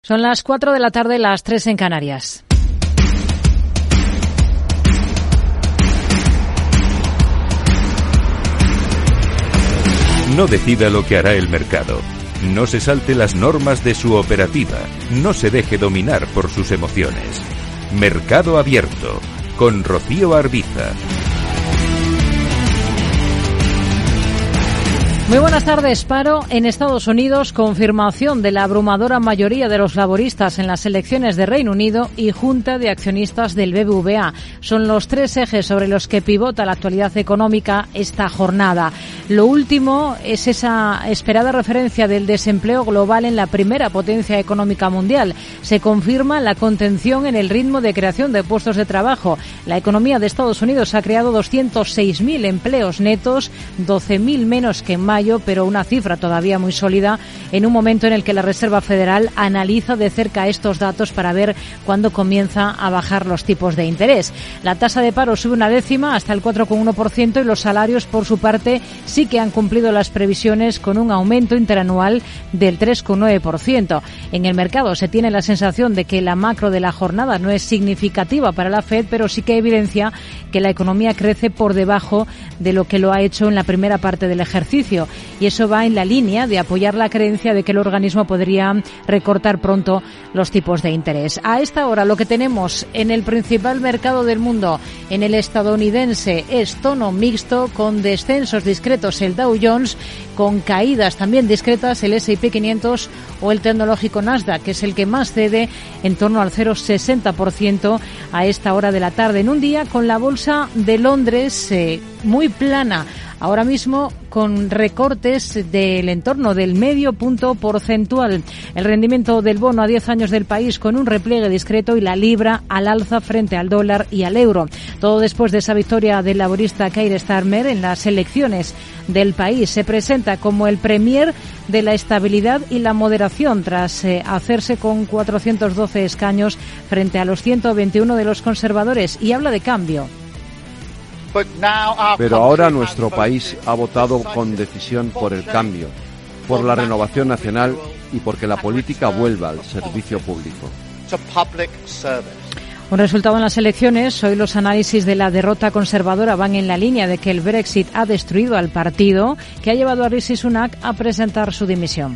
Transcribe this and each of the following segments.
Son las 4 de la tarde, las 3 en Canarias. No decida lo que hará el mercado. No se salte las normas de su operativa. No se deje dominar por sus emociones. Mercado Abierto, con Rocío Arbiza. Muy buenas tardes. Paro en Estados Unidos, confirmación de la abrumadora mayoría de los laboristas en las elecciones de Reino Unido y Junta de Accionistas del BBVA. Son los tres ejes sobre los que pivota la actualidad económica esta jornada. Lo último es esa esperada referencia del desempleo global en la primera potencia económica mundial. Se confirma la contención en el ritmo de creación de puestos de trabajo. La economía de Estados Unidos ha creado 206.000 empleos netos, 12.000 menos que en mayo, pero una cifra todavía muy sólida en un momento en el que la Reserva Federal analiza de cerca estos datos para ver cuándo comienza a bajar los tipos de interés. La tasa de paro sube 0,1 hasta el 4,1% y los salarios, por su parte, sí que han cumplido las previsiones con un aumento interanual del 3,9%. En el mercado se tiene la sensación de que la macro de la jornada no es significativa para la FED, pero sí que evidencia que la economía crece por debajo de lo que lo ha hecho en la primera parte del ejercicio. Y eso va en la línea de apoyar la creencia de que el organismo podría recortar pronto los tipos de interés. A esta hora lo que tenemos en el principal mercado del mundo, en el estadounidense, es tono mixto con descensos discretos el Dow Jones, con caídas también discretas el S&P 500 o el tecnológico Nasdaq, que es el que más cede en torno al 0,60% a esta hora de la tarde, en un día con la bolsa de Londres muy plana. Ahora mismo con recortes del entorno del medio punto porcentual. El rendimiento del bono a 10 años del país con un repliegue discreto y la libra al alza frente al dólar y al euro. Todo después de esa victoria del laborista Keir Starmer en las elecciones del país. Se presenta como el premier de la estabilidad y la moderación tras hacerse con 412 escaños frente a los 121 de los conservadores y habla de cambio. Pero ahora nuestro país ha votado con decisión por el cambio, por la renovación nacional y porque la política vuelva al servicio público. Un resultado en las elecciones. Hoy los análisis de la derrota conservadora van en la línea de que el Brexit ha destruido al partido, que ha llevado a Rishi Sunak a presentar su dimisión.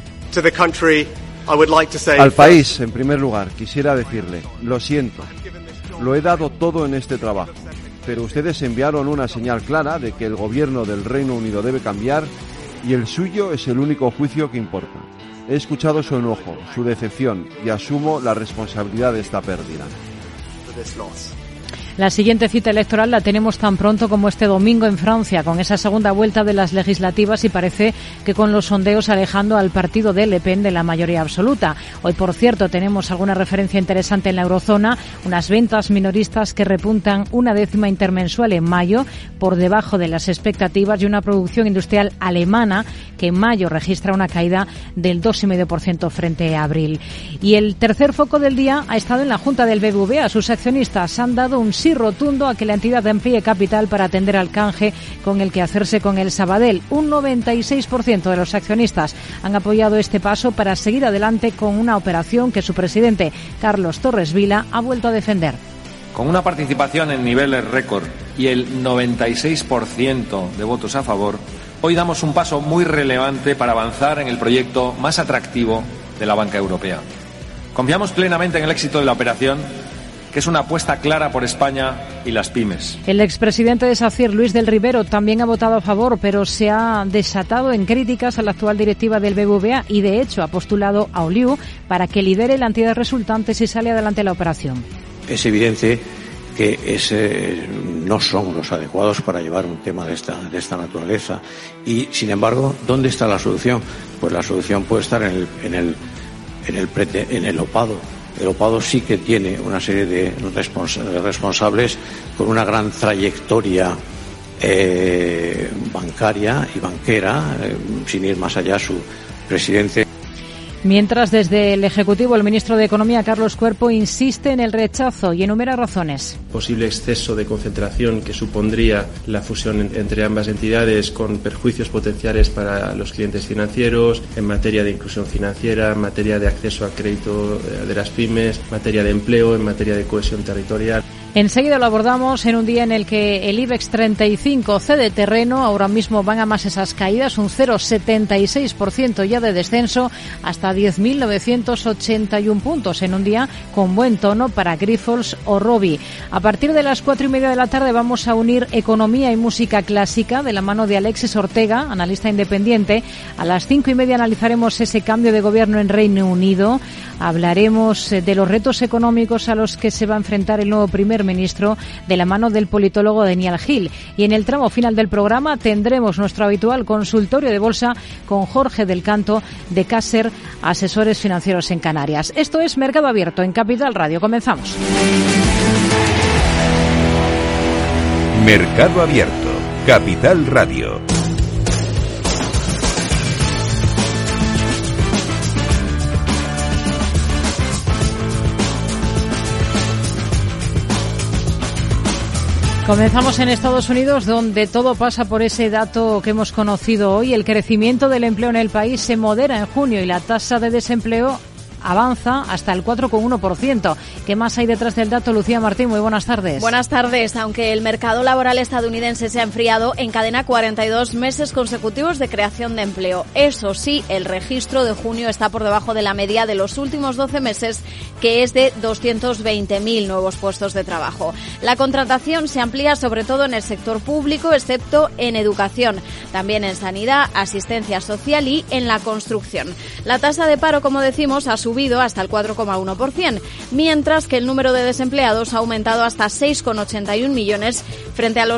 Al país, en primer lugar, quisiera decirle, lo siento, lo he dado todo en este trabajo. Pero ustedes enviaron una señal clara de que el gobierno del Reino Unido debe cambiar y el suyo es el único juicio que importa. He escuchado su enojo, su decepción y asumo la responsabilidad de esta pérdida. La siguiente cita electoral la tenemos tan pronto como este domingo en Francia, con esa segunda vuelta de las legislativas y parece que con los sondeos alejando al partido de Le Pen de la mayoría absoluta. Hoy, por cierto, tenemos alguna referencia interesante en la eurozona, unas ventas minoristas que repuntan 1/10 intermensual en mayo, por debajo de las expectativas, y una producción industrial alemana que en mayo registra una caída del 2,5% frente a abril. Y el tercer foco del día ha estado en la Junta del BBVA. Sus accionistas han dado un sí rotundo a que la entidad amplíe capital para atender al canje con el que hacerse con el Sabadell. Un 96% de los accionistas han apoyado este paso para seguir adelante con una operación que su presidente, Carlos Torres Vila, ha vuelto a defender. Con una participación en niveles récord y el 96% de votos a favor, hoy damos un paso muy relevante para avanzar en el proyecto más atractivo de la banca europea. Confiamos plenamente en el éxito de la operación, que es una apuesta clara por España y las pymes. El expresidente de SACIR, Luis del Rivero, también ha votado a favor, pero se ha desatado en críticas a la actual directiva del BBVA y, de hecho, ha postulado a Oliu para que lidere la entidad resultante si sale adelante la operación. Es evidente que no son los adecuados para llevar un tema de esta naturaleza. Y, sin embargo, ¿dónde está la solución? Pues la solución puede estar en el OPADO. El OPADO sí que tiene una serie de responsables con una gran trayectoria bancaria y banquera, sin ir más allá, su presidente. Mientras, desde el Ejecutivo, el ministro de Economía, Carlos Cuerpo, insiste en el rechazo y enumera razones. Posible exceso de concentración que supondría la fusión entre ambas entidades, con perjuicios potenciales para los clientes financieros, en materia de inclusión financiera, en materia de acceso al crédito de las pymes, en materia de empleo, en materia de cohesión territorial. Enseguida lo abordamos en un día en el que el IBEX 35 cede terreno. Ahora mismo van a más esas caídas, un 0,76% ya de descenso hasta 10.981 puntos en un día con buen tono para Grifols o Robi. A partir de las 4:30 de la tarde vamos a unir economía y música clásica de la mano de Alexis Ortega, analista independiente. A las 5:30 analizaremos ese cambio de gobierno en Reino Unido. Hablaremos de los retos económicos a los que se va a enfrentar el nuevo primer ministro de la mano del politólogo Daniel Gil. Y en el tramo final del programa tendremos nuestro habitual consultorio de bolsa con Jorge del Canto de Caser, asesores financieros en Canarias. Esto es Mercado Abierto en Capital Radio. Comenzamos. Mercado Abierto, Capital Radio. Comenzamos en Estados Unidos, donde todo pasa por ese dato que hemos conocido hoy. El crecimiento del empleo en el país se modera en junio y la tasa de desempleo avanza hasta el 4,1%. ¿Qué más hay detrás del dato? Lucía Martín, muy buenas tardes. Buenas tardes. Aunque el mercado laboral estadounidense se ha enfriado, encadena 42 meses consecutivos de creación de empleo. Eso sí, el registro de junio está por debajo de la media de los últimos 12 meses, que es de 220.000 nuevos puestos de trabajo. La contratación se amplía sobre todo en el sector público, excepto en educación, también en sanidad, asistencia social y en la construcción. La tasa de paro, como decimos, ha subido hasta el 4,1%, mientras que el número de desempleados ha aumentado hasta 6,81 millones frente a los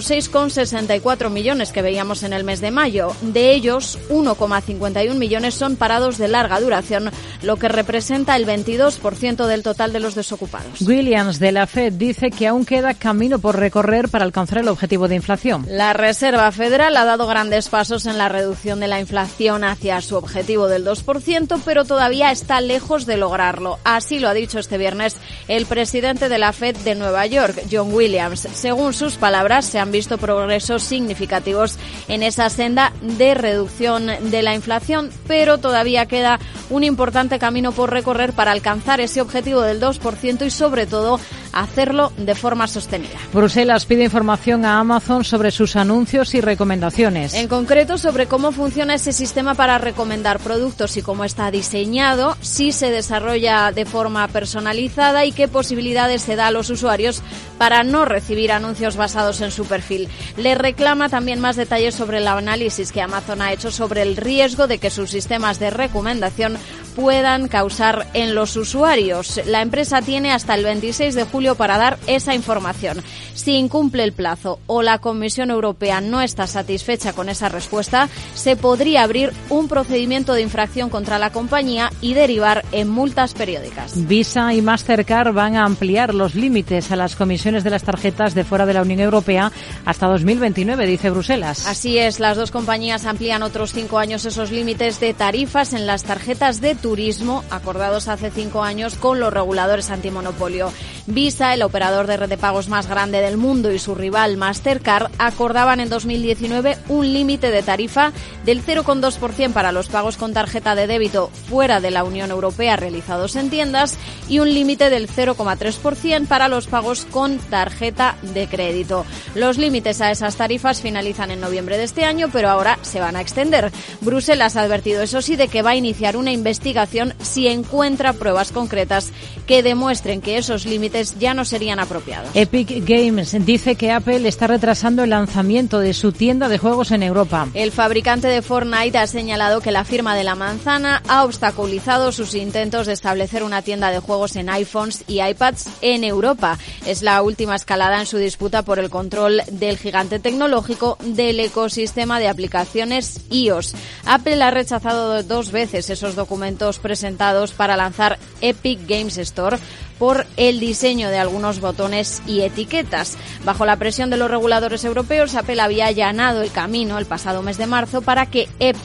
6,64 millones que veíamos en el mes de mayo. De ellos, 1,51 millones son parados de larga duración, lo que representa el 22% del total de los desocupados. Williams, de la FED, dice que aún queda camino por recorrer para alcanzar el objetivo de inflación. La Reserva Federal ha dado grandes pasos en la reducción de la inflación hacia su objetivo del 2%, pero todavía está lejos de lograrlo. Así lo ha dicho este viernes el presidente de la FED de Nueva York, John Williams. Según sus palabras, se han visto progresos significativos en esa senda de reducción de la inflación, pero todavía queda un importante camino por recorrer para alcanzar ese objetivo del 2% y, sobre todo, hacerlo de forma sostenida. Bruselas pide información a Amazon sobre sus anuncios y recomendaciones. En concreto, sobre cómo funciona ese sistema para recomendar productos y cómo está diseñado, si se desarrolla de forma personalizada y qué posibilidades se da a los usuarios para no recibir anuncios basados en su perfil. Le reclama también más detalles sobre el análisis que Amazon ha hecho sobre el riesgo de que sus sistemas de recomendación puedan causar en los usuarios. La empresa tiene hasta el 26 de julio para dar esa información. Si incumple el plazo o la Comisión Europea no está satisfecha con esa respuesta, se podría abrir un procedimiento de infracción contra la compañía y derivar en multas periódicas. Visa y Mastercard van a ampliar los límites a las comisiones de las tarjetas de fuera de la Unión Europea hasta 2029, dice Bruselas. Así es, las dos compañías amplían otros 5 años esos límites de tarifas en las tarjetas de turismo acordados hace 5 años con los reguladores antimonopolio. Visa, el operador de red de pagos más grande del mundo, y su rival Mastercard acordaban en 2019 un límite de tarifa del 0,2% para los pagos con tarjeta de débito fuera de la Unión Europea realizados en tiendas y un límite del 0,3% para los pagos con tarjeta de crédito. Los límites a esas tarifas finalizan en noviembre de este año, pero ahora se van a extender. Bruselas ha advertido, eso sí, de que va a iniciar una investigación si encuentra pruebas concretas que demuestren que esos límites ya no serían apropiados. Epic Games dice que Apple está retrasando el lanzamiento de su tienda de juegos en Europa. El fabricante de Fortnite ha señalado que la firma de la manzana ha obstaculizado sus intentos de establecer una tienda de juegos en iPhones y iPads en Europa. Es la última escalada en su disputa por el control del gigante tecnológico del ecosistema de aplicaciones iOS. Apple ha rechazado 2 veces esos documentos presentados para lanzar Epic Games Store por el diseño de algunos botones y etiquetas. Bajo la presión de los reguladores europeos, Apple había allanado el camino el pasado mes de marzo para que Epic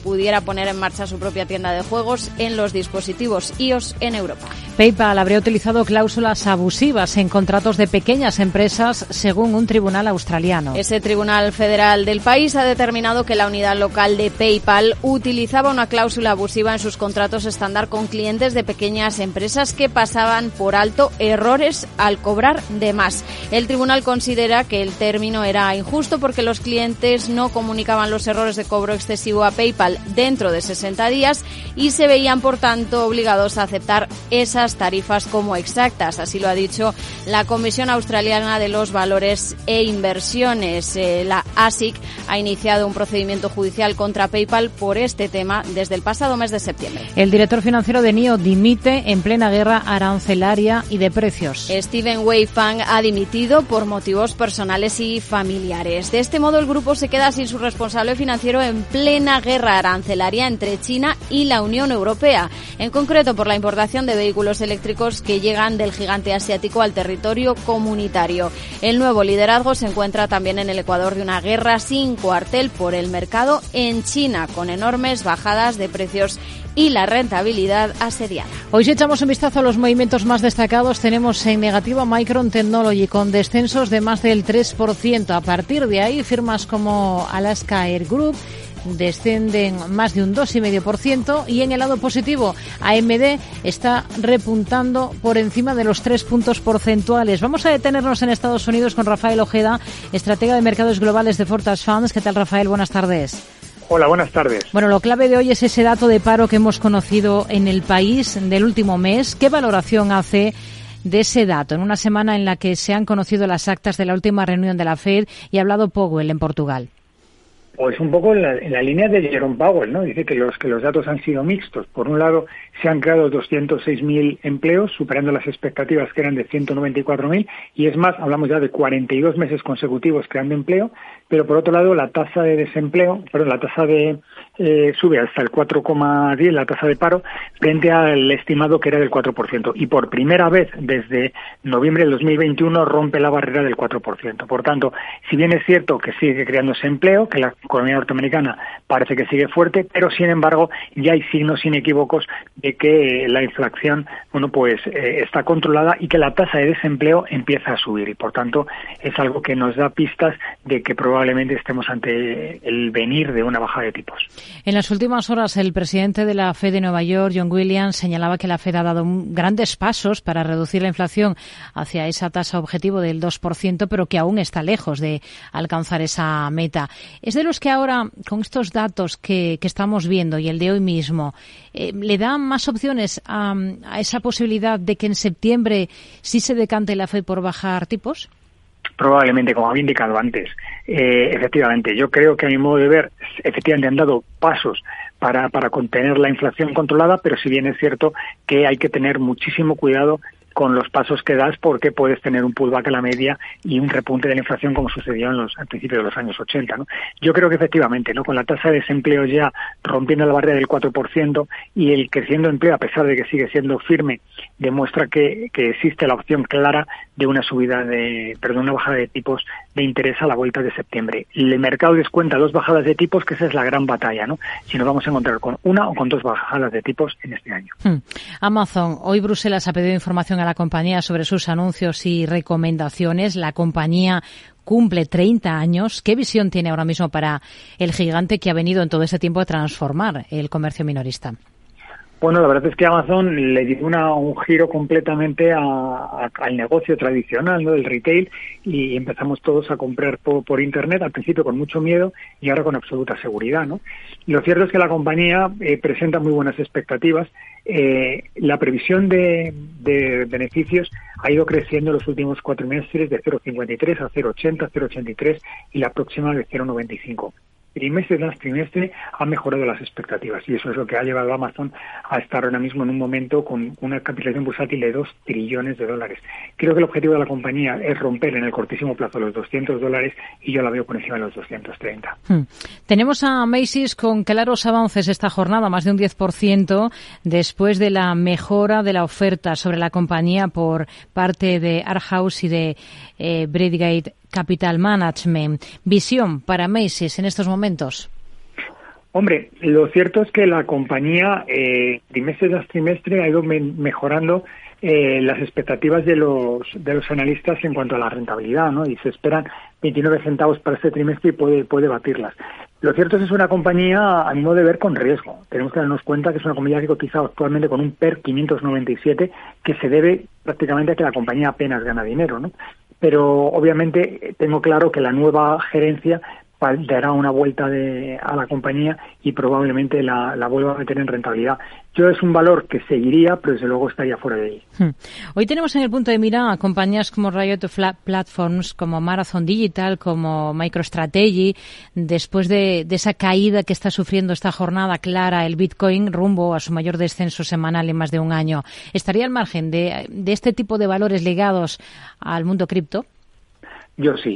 pudiera poner en marcha su propia tienda de juegos en los dispositivos iOS en Europa. PayPal habría utilizado cláusulas abusivas en contratos de pequeñas empresas, según un tribunal australiano. Ese tribunal federal del país ha determinado que la unidad local de PayPal utilizaba una cláusula abusiva en sus contratos estándar con clientes de pequeñas empresas que pasaban por alto errores al cobrar de más. El tribunal considera que el término era injusto porque los clientes no comunicaban los errores de cobro excesivo a PayPal dentro de 60 días y se veían, por tanto, obligados a aceptar esas tarifas como exactas. Así lo ha dicho la Comisión Australiana de los Valores e Inversiones. La ASIC ha iniciado un procedimiento judicial contra PayPal por este tema desde el pasado mes de septiembre. El director financiero de NIO dimite en plena guerra arancelaria y de precios. Steven Wei Fang ha dimitido por motivos personales y familiares. De este modo, el grupo se queda sin su responsable financiero en plena guerra arancelaria entre China y la Unión Europea, en concreto por la importación de vehículos eléctricos que llegan del gigante asiático al territorio comunitario. El nuevo liderazgo se encuentra también en el ecuador de una guerra sin cuartel por el mercado en China, con enormes bajadas de precios y la rentabilidad asediada. Hoy, si echamos un vistazo a los movimientos más destacados, tenemos en negativo Micron Technology con descensos de más del 3%. A partir de ahí, firmas como Alaska Air Group descienden más de un 2,5% y en el lado positivo AMD está repuntando por encima de los 3 puntos porcentuales. Vamos a detenernos en Estados Unidos con Rafael Ojeda, estratega de mercados globales de Fortas Funds. ¿Qué tal, Rafael? Buenas tardes. Hola, buenas tardes. Bueno, lo clave de hoy es ese dato de paro que hemos conocido en el país del último mes. ¿Qué valoración hace de ese dato en una semana en la que se han conocido las actas de la última reunión de la FED y ha hablado Powell en Portugal? Pues un poco en la línea de Jerome Powell, ¿no? Dice que los datos han sido mixtos. Por un lado, se han creado 206.000 empleos, superando las expectativas que eran de 194.000, y es más, hablamos ya de 42 meses consecutivos creando empleo, pero por otro lado, la tasa de desempleo, sube hasta el 4,10, la tasa de paro, frente al estimado que era del 4%. Y por primera vez desde noviembre del 2021 rompe la barrera del 4%. Por tanto, si bien es cierto que sigue creándose empleo, que la economía norteamericana parece que sigue fuerte, pero sin embargo ya hay signos inequívocos de que la inflación, está controlada y que la tasa de desempleo empieza a subir. Y por tanto es algo que nos da pistas de que probablemente estemos ante el venir de una bajada de tipos. En las últimas horas, el presidente de la FED de Nueva York, John Williams, señalaba que la FED ha dado grandes pasos para reducir la inflación hacia esa tasa objetivo del 2%, pero que aún está lejos de alcanzar esa meta. ¿Es de los que ahora, con estos datos que estamos viendo y el de hoy mismo, le dan más opciones a esa posibilidad de que en septiembre sí se decante la FED por bajar tipos? Probablemente, como había indicado antes. Efectivamente, yo creo que a mi modo de ver, efectivamente han dado pasos para contener la inflación controlada, pero si bien es cierto que hay que tener muchísimo cuidado con los pasos que das, porque puedes tener un pullback a la media y un repunte de la inflación como sucedió al principio de los años 80, ¿no? Yo creo que efectivamente, ¿no? Con la tasa de desempleo ya rompiendo la barrera del 4% y el creciendo empleo, a pesar de que sigue siendo firme, demuestra que existe la opción clara de una una bajada de tipos de interés a la vuelta de septiembre. El mercado descuenta 2 bajadas de tipos, que esa es la gran batalla, ¿no? Si nos vamos a encontrar con una o con 2 bajadas de tipos en este año. Amazon, hoy Bruselas ha pedido información a la compañía sobre sus anuncios y recomendaciones. La compañía cumple 30 años. ¿Qué visión tiene ahora mismo para el gigante que ha venido en todo ese tiempo a transformar el comercio minorista? Bueno, la verdad es que Amazon le dio un giro completamente al negocio tradicional, ¿no? Del retail, y empezamos todos a comprar por Internet, al principio con mucho miedo y ahora con absoluta seguridad, ¿no? Y lo cierto es que la compañía presenta muy buenas expectativas. La previsión de beneficios ha ido creciendo en los últimos 4 meses de 0,53 a 0,80, 0,83 y la próxima de 0,95. Trimestre tras trimestre ha mejorado las expectativas y eso es lo que ha llevado a Amazon a estar ahora mismo en un momento con una capitalización bursátil de $2 trillones. Creo que el objetivo de la compañía es romper en el cortísimo plazo los $200 y yo la veo por encima de los 230. Tenemos a Macy's con claros avances esta jornada, más de un 10%, después de la mejora de la oferta sobre la compañía por parte de Arhaus y de Bradgate Capital Management. Visión para Macy's en estos momentos. Hombre, lo cierto es que la compañía trimestre tras trimestre ha ido mejorando las expectativas de los analistas en cuanto a la rentabilidad, ¿no? Y se esperan 29 centavos para este trimestre y puede batirlas. Lo cierto es que es una compañía, a mi modo de ver, con riesgo. Tenemos que darnos cuenta que es una compañía que cotiza actualmente con un PER 597 que se debe prácticamente a que la compañía apenas gana dinero, ¿no? Pero obviamente tengo claro que la nueva gerencia dará una vuelta a la compañía y probablemente la vuelva a meter en rentabilidad. Yo es un valor que seguiría, pero desde luego estaría fuera de ahí. Hoy tenemos en el punto de mira a compañías como Riot Platforms, como Marathon Digital, como MicroStrategy, después de esa caída que está sufriendo esta jornada clara el Bitcoin rumbo a su mayor descenso semanal en más de un año. ¿Estaría al margen de este tipo de valores ligados al mundo cripto? Yo sí.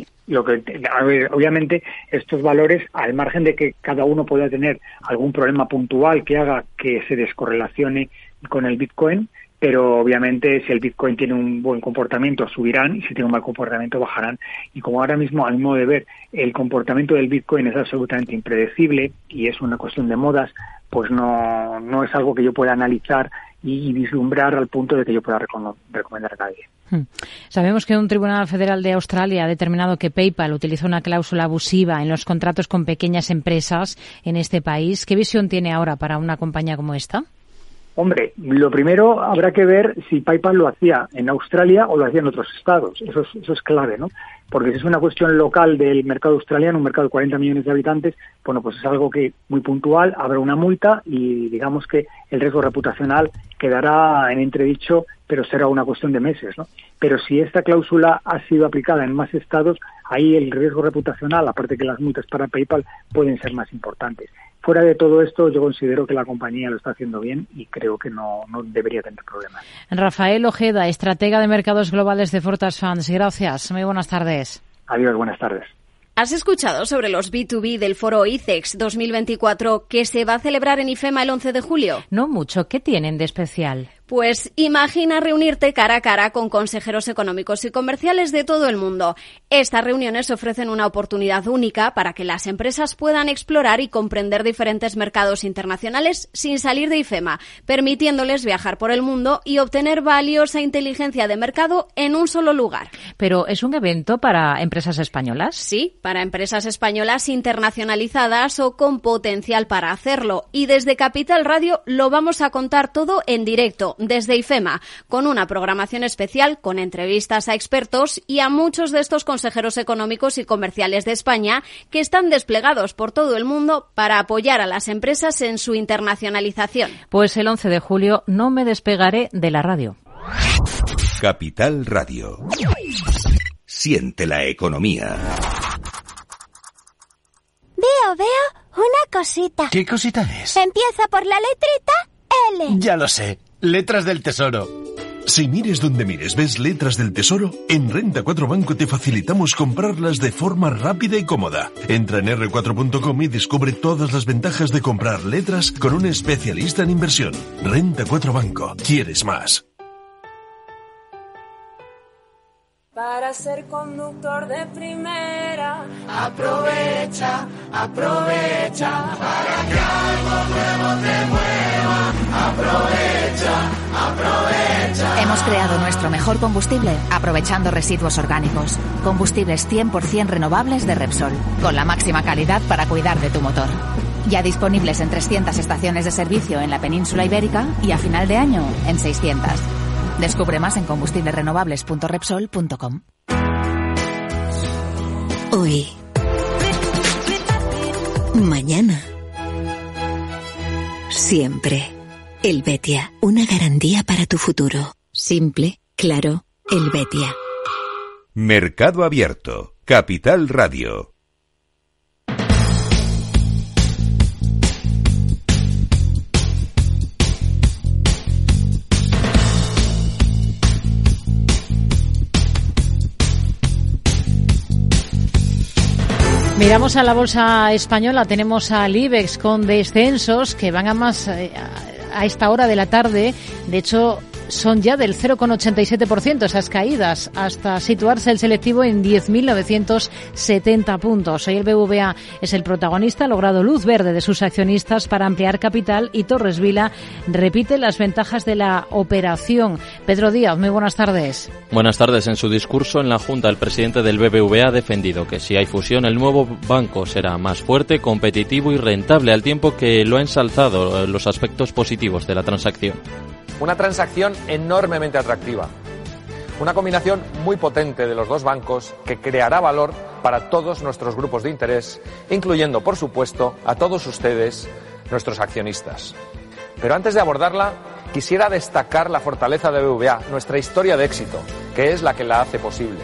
Obviamente estos valores, al margen de que cada uno pueda tener algún problema puntual que haga que se descorrelacione con el Bitcoin, pero obviamente si el Bitcoin tiene un buen comportamiento subirán y si tiene un mal comportamiento bajarán. Y como ahora mismo, a mi modo de ver, el comportamiento del Bitcoin es absolutamente impredecible y es una cuestión de modas, pues no es algo que yo pueda analizar y vislumbrar al punto de que yo pueda recomendar a nadie. Sabemos que un tribunal federal de Australia ha determinado que PayPal utiliza una cláusula abusiva en los contratos con pequeñas empresas en este país. ¿Qué visión tiene ahora para una compañía como esta? Hombre, lo primero habrá que ver si PayPal lo hacía en Australia o lo hacía en otros estados. Eso es clave, ¿no? Porque si es una cuestión local del mercado australiano, un mercado de 40 millones de habitantes, bueno, pues es algo que muy puntual, habrá una multa y digamos que el riesgo reputacional quedará en entredicho, pero será una cuestión de meses, ¿no? Pero si esta cláusula ha sido aplicada en más estados, ahí el riesgo reputacional, aparte que las multas para PayPal, pueden ser más importantes. Fuera de todo esto, yo considero que la compañía lo está haciendo bien y creo que no debería tener problemas. Rafael Ojeda, estratega de mercados globales de Fortas Funds. Gracias. Muy buenas tardes. Adiós, buenas tardes. ¿Has escuchado sobre los B2B del foro ICEX 2024 que se va a celebrar en IFEMA el 11 de julio? No mucho. ¿Qué tienen de especial? Pues imagina reunirte cara a cara con consejeros económicos y comerciales de todo el mundo. Estas reuniones ofrecen una oportunidad única para que las empresas puedan explorar y comprender diferentes mercados internacionales sin salir de IFEMA, permitiéndoles viajar por el mundo y obtener valiosa inteligencia de mercado en un solo lugar. ¿Pero es un evento para empresas españolas? Sí, para empresas españolas internacionalizadas o con potencial para hacerlo. Y desde Capital Radio lo vamos a contar todo en directo, desde IFEMA, con una programación especial con entrevistas a expertos y a muchos de estos consejeros económicos y comerciales de España que están desplegados por todo el mundo para apoyar a las empresas en su internacionalización. Pues el 11 de julio no me despegaré de la radio. Capital Radio. Siente la economía. Veo una cosita. ¿Qué cosita es? Empieza por la letrita L. Ya lo sé. Letras del Tesoro. Si mires donde mires ves letras del Tesoro, en Renta 4 Banco te facilitamos comprarlas de forma rápida y cómoda. Entra en r4.com y descubre todas las ventajas de comprar letras con un especialista en inversión. Renta 4 Banco. ¿Quieres más? Para ser conductor de primera, aprovecha, para que algo nuevo te mueva, aprovecha. Hemos creado nuestro mejor combustible aprovechando residuos orgánicos. Combustibles 100% renovables de Repsol, con la máxima calidad para cuidar de tu motor. Ya disponibles en 300 estaciones de servicio en la península ibérica y a final de año en 600. Descubre más en combustiblesrenovables.repsol.com. Hoy. Mañana. Siempre. Helvetia, una garantía para tu futuro. Simple, claro, Helvetia. Mercado Abierto. Capital Radio. Miramos a la bolsa española, tenemos al IBEX con descensos que van a más a esta hora de la tarde. De hecho, son ya del 0,87%, esas caídas, hasta situarse el selectivo en 10.970 puntos. Hoy el BBVA es el protagonista, ha logrado luz verde de sus accionistas para ampliar capital y Torres Vila repite las ventajas de la operación. Pedro Díaz, muy buenas tardes. Buenas tardes. En su discurso en la Junta, el presidente del BBVA ha defendido que si hay fusión, el nuevo banco será más fuerte, competitivo y rentable, al tiempo que lo ha ensalzado los aspectos positivos de la transacción. Una transacción enormemente atractiva. Una combinación muy potente de los dos bancos que creará valor para todos nuestros grupos de interés, incluyendo, por supuesto, a todos ustedes, nuestros accionistas. Pero antes de abordarla, quisiera destacar la fortaleza de BBVA, nuestra historia de éxito, que es la que la hace posible.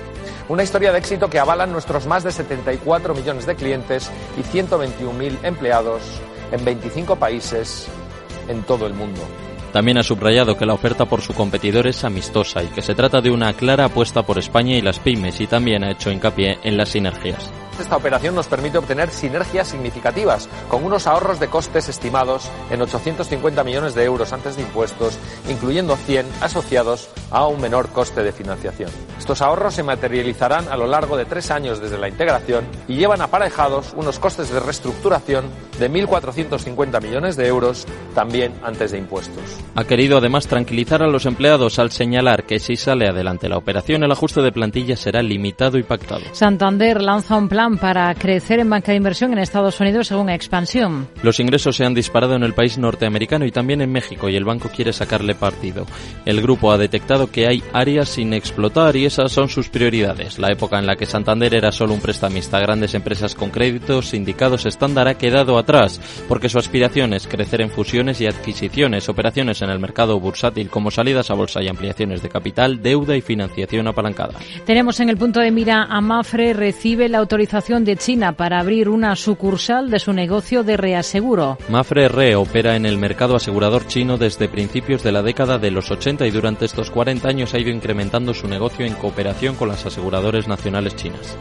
Una historia de éxito que avalan nuestros más de 74 millones de clientes y 121.000 empleados en 25 países en todo el mundo. También ha subrayado que la oferta por su competidor es amistosa y que se trata de una clara apuesta por España y las pymes, y también ha hecho hincapié en las sinergias. Esta operación nos permite obtener sinergias significativas, con unos ahorros de costes estimados en 850 millones de euros antes de impuestos, incluyendo 100 asociados a un menor coste de financiación. Estos ahorros se materializarán a lo largo de 3 años desde la integración y llevan aparejados unos costes de reestructuración de 1.450 millones de euros, también antes de impuestos. Ha querido además tranquilizar a los empleados al señalar que si sale adelante la operación, el ajuste de plantilla será limitado y pactado. Santander lanza un plan para crecer en banca de inversión en Estados Unidos según Expansión. Los ingresos se han disparado en el país norteamericano y también en México, y el banco quiere sacarle partido. El grupo ha detectado que hay áreas sin explotar y esas son sus prioridades. La época en la que Santander era solo un prestamista a grandes empresas con créditos sindicados estándar ha quedado atrás, porque su aspiración es crecer en fusiones y adquisiciones, operaciones en el mercado bursátil como salidas a bolsa y ampliaciones de capital, deuda y financiación apalancada. Tenemos en el punto de mira a Mapfre, recibe la autorización de China para abrir una sucursal de su negocio de reaseguro. Mapfre Re opera en el mercado asegurador chino desde principios de la década de los 80 y durante estos 40 años ha ido incrementando su negocio en cooperación con las aseguradoras nacionales chinas.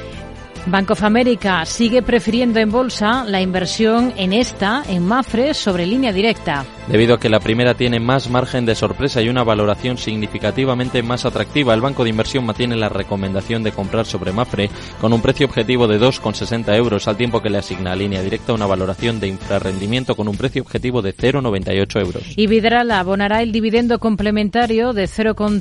Bank of America sigue prefiriendo en bolsa la inversión en Mapfre sobre línea directa. Debido a que la primera tiene más margen de sorpresa y una valoración significativamente más atractiva, el banco de inversión mantiene la recomendación de comprar sobre Mapfre con un precio objetivo de 2,60 euros, al tiempo que le asigna a línea directa una valoración de infrarrendimiento con un precio objetivo de 0,98 euros. Y Vidrala abonará el dividendo complementario de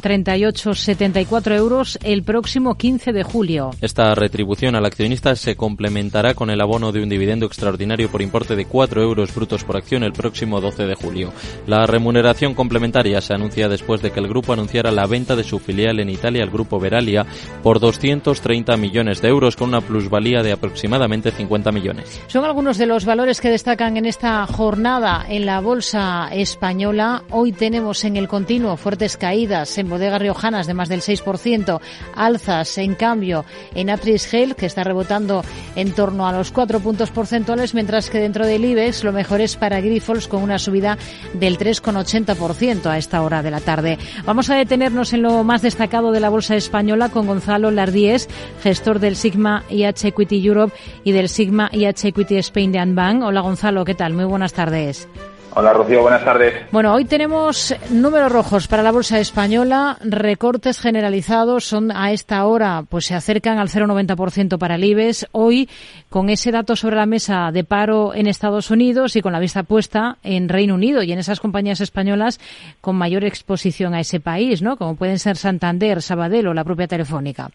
0,3874 euros el próximo 15 de julio. Esta retribución al accionista se complementará con el abono de un dividendo extraordinario por importe de 4 euros brutos por acción el próximo 12 de julio. La remuneración complementaria se anuncia después de que el grupo anunciara la venta de su filial en Italia al grupo Veralia por 230 millones de euros con una plusvalía de aproximadamente 50 millones. Son algunos de los valores que destacan en esta jornada en la bolsa española. Hoy tenemos en el continuo fuertes caídas en bodegas riojanas de más del 6%, alzas en cambio en Apris Health, que está rebotando en torno a los 4 puntos porcentuales, mientras que dentro del IBEX lo mejor es para Grifols con una subida del 3,80% a esta hora de la tarde. Vamos a detenernos en lo más destacado de la bolsa española con Gonzalo Lardíez, gestor del Sigma IH Equity Europe y del Sigma IH Equity Spain and Bank. Hola Gonzalo, ¿qué tal? Muy buenas tardes. Hola Rocío, buenas tardes. Bueno, hoy tenemos números rojos para la bolsa española, recortes generalizados, son a esta hora, pues se acercan al 0,90% para el IBEX. Hoy, con ese dato sobre la mesa de paro en Estados Unidos y con la vista puesta en Reino Unido y en esas compañías españolas con mayor exposición a ese país, ¿no? Como pueden ser Santander, Sabadell o la propia Telefónica.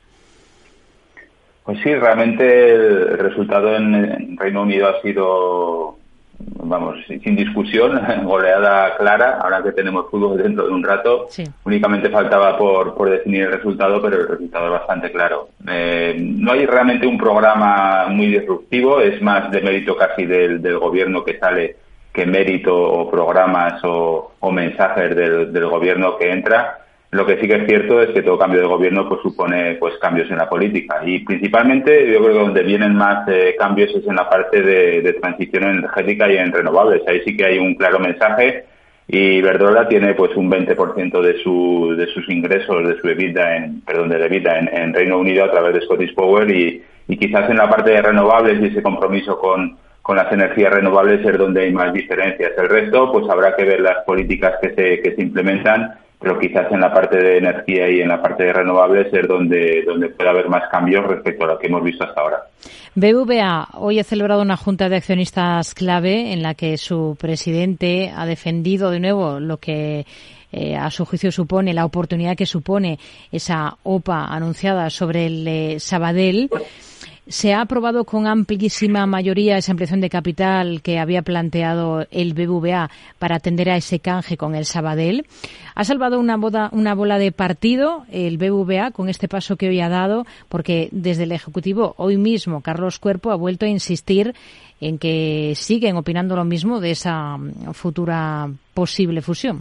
Pues sí, realmente el resultado en Reino Unido ha sido, vamos, sin discusión, goleada clara. Ahora que tenemos fútbol dentro de un rato, sí. Únicamente faltaba por definir el resultado, pero el resultado es bastante claro. No hay realmente un programa muy disruptivo, es más de mérito casi del gobierno que sale que mérito o programas o mensajes del gobierno que entra. Lo que sí que es cierto es que todo cambio de gobierno pues supone pues cambios en la política, y principalmente yo creo que donde vienen más cambios es en la parte de transición energética y en renovables. Ahí sí que hay un claro mensaje, y Iberdrola tiene pues un 20% de sus ingresos, de su EBITDA en Reino Unido a través de Scottish Power, y quizás en la parte de renovables y ese compromiso con con las energías renovables es donde hay más diferencias. El resto, pues habrá que ver las políticas que se implementan, pero quizás en la parte de energía y en la parte de renovables es donde puede haber más cambios respecto a lo que hemos visto hasta ahora. BBVA hoy ha celebrado una junta de accionistas clave en la que su presidente ha defendido de nuevo lo que a su juicio supone, la oportunidad que supone esa OPA anunciada sobre el Sabadell. Se ha aprobado con amplísima mayoría esa ampliación de capital que había planteado el BBVA para atender a ese canje con el Sabadell. Ha salvado una bola de partido el BBVA con este paso que hoy ha dado, porque desde el Ejecutivo hoy mismo Carlos Cuerpo ha vuelto a insistir en que siguen opinando lo mismo de esa futura posible fusión.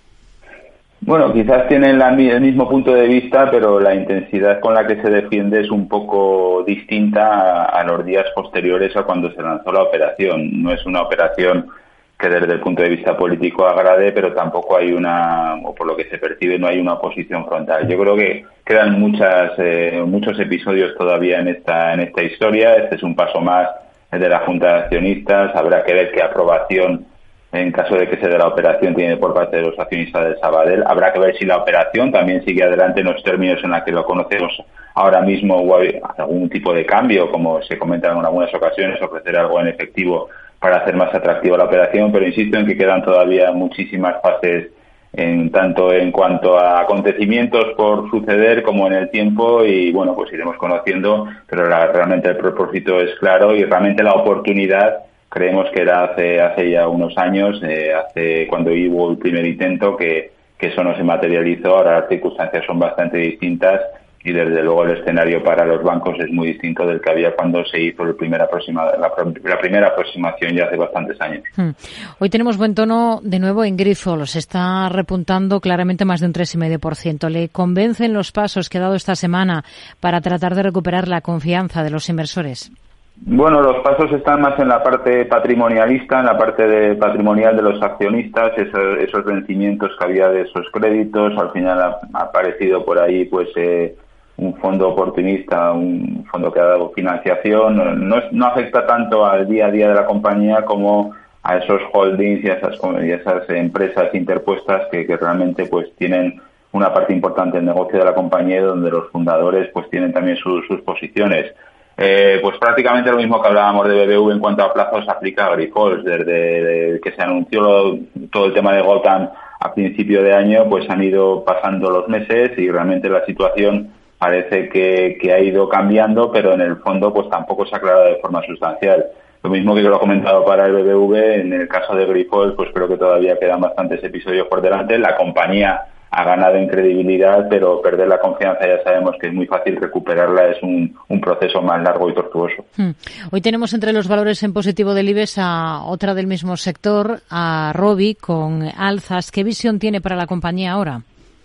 Bueno, quizás tienen el mismo punto de vista, pero la intensidad con la que se defiende es un poco distinta a los días posteriores a cuando se lanzó la operación. No es una operación que desde el punto de vista político agrade, pero tampoco hay o por lo que se percibe, no hay una oposición frontal. Yo creo que quedan muchos episodios todavía en esta historia. Este es un paso más de la Junta de Accionistas. Habrá que ver qué aprobación, en caso de que se dé la operación, tiene por parte de los accionistas del Sabadell. Habrá que ver si la operación también sigue adelante en los términos en los que lo conocemos ahora mismo, o hay algún tipo de cambio, como se comenta en algunas ocasiones, ofrecer algo en efectivo para hacer más atractiva la operación, pero insisto en que quedan todavía muchísimas fases, tanto en cuanto a acontecimiimientos por suceder como en el tiempo, y bueno, pues iremos conociendo, pero realmente el propósito es claro y realmente la oportunidad creemos que era hace ya unos años, cuando hubo el primer intento, que eso no se materializó. Ahora las circunstancias son bastante distintas y desde luego el escenario para los bancos es muy distinto del que había cuando se hizo la primera aproximación ya hace bastantes años. Hoy tenemos buen tono de nuevo en Grifols. Está repuntando claramente más de un 3,5%. ¿Le convencen los pasos que ha dado esta semana para tratar de recuperar la confianza de los inversores? Bueno, los pasos están más en la parte patrimonialista, en la parte patrimonial de los accionistas, esos vencimientos que había de esos créditos. Al final ha aparecido por ahí pues un fondo oportunista, un fondo que ha dado financiación. No afecta tanto al día a día de la compañía como a esos holdings y a esas empresas interpuestas que realmente pues tienen una parte importante del negocio de la compañía, donde los fundadores pues tienen también sus posiciones. Pues prácticamente lo mismo que hablábamos de BBV en cuanto a plazos aplica a Grifols. Desde que se anunció todo el tema de Gotham a principio de año, pues han ido pasando los meses y realmente la situación parece que ha ido cambiando, pero en el fondo pues tampoco se ha aclarado de forma sustancial. Lo mismo que lo he comentado para el BBV, en el caso de Grifols, pues creo que todavía quedan bastantes episodios por delante. La compañía ha ganado en credibilidad, pero perder la confianza ya sabemos que es muy fácil, recuperarla es un proceso más largo y tortuoso. Hoy tenemos entre los valores en positivo del IBEX a otra del mismo sector, a Robi, con alzas. ¿Qué visión tiene para la compañía ahora?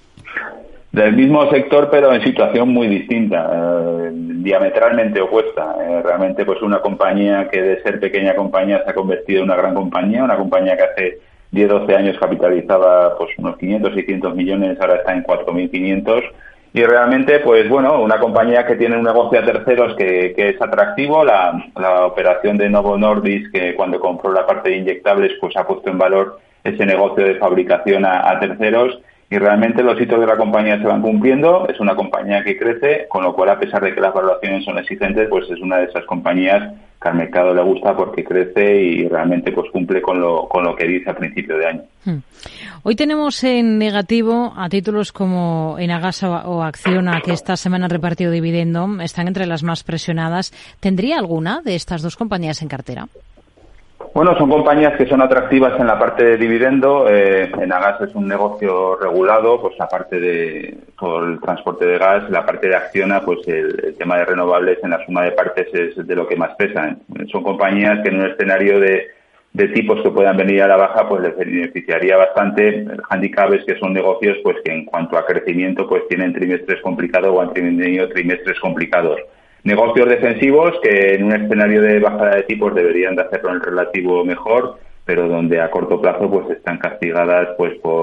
Del mismo sector, pero en situación muy distinta, diametralmente opuesta. Realmente pues una compañía que de ser pequeña compañía se ha convertido en una gran compañía, una compañía que hace 10-12 años capitalizaba pues unos 500-600 millones, ahora está en 4.500, y realmente pues bueno, una compañía que tiene un negocio a terceros que es atractivo. La operación de Novo Nordisk, que cuando compró la parte de inyectables pues ha puesto en valor ese negocio de fabricación a terceros, y realmente los hitos de la compañía se van cumpliendo. Es una compañía que crece, con lo cual, a pesar de que las valoraciones son exigentes, pues es una de esas compañías que al mercado le gusta porque crece y realmente pues cumple con lo que dice a principio de año. Hoy tenemos en negativo a títulos como Enagasa o Acciona, que esta semana han repartido dividendo, están entre las más presionadas. ¿Tendría alguna de estas dos compañías en cartera? Bueno, son compañías que son atractivas en la parte de dividendo. Enagasa es un negocio regulado, pues la parte de todo el transporte de gas, la parte de Acciona, pues el tema de renovables en la suma de partes es de lo que más pesan. Son compañías que en un escenario de tipos que puedan venir a la baja, pues les beneficiaría bastante. El handicap es que son negocios pues que en cuanto a crecimiento pues tienen trimestres complicados o han tenido trimestres complicados. Negocios defensivos que en un escenario de bajada de tipos deberían de hacerlo en relativo mejor, pero donde a corto plazo pues están castigadas pues por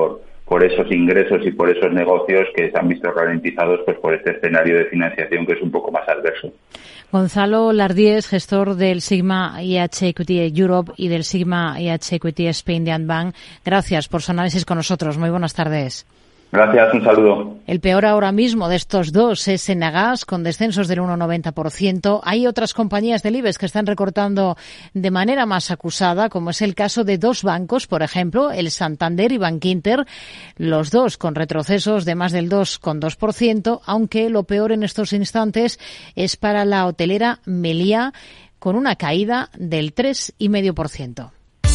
por esos ingresos y por esos negocios que se han visto ralentizados pues por este escenario de financiación que es un poco más adverso. Gonzalo Lardíez, gestor del Sigma IH Equity Europe y del Sigma IH Equity Spain de Bank. Gracias por su análisis con nosotros. Muy buenas tardes. Gracias, un saludo. El peor ahora mismo de estos dos es Enagas, con descensos del 1,90%. Hay otras compañías del IBEX que están recortando de manera más acusada, como es el caso de dos bancos, por ejemplo, el Santander y Bankinter, los dos con retrocesos de más del 2,2%, aunque lo peor en estos instantes es para la hotelera Meliá, con una caída del 3,5%.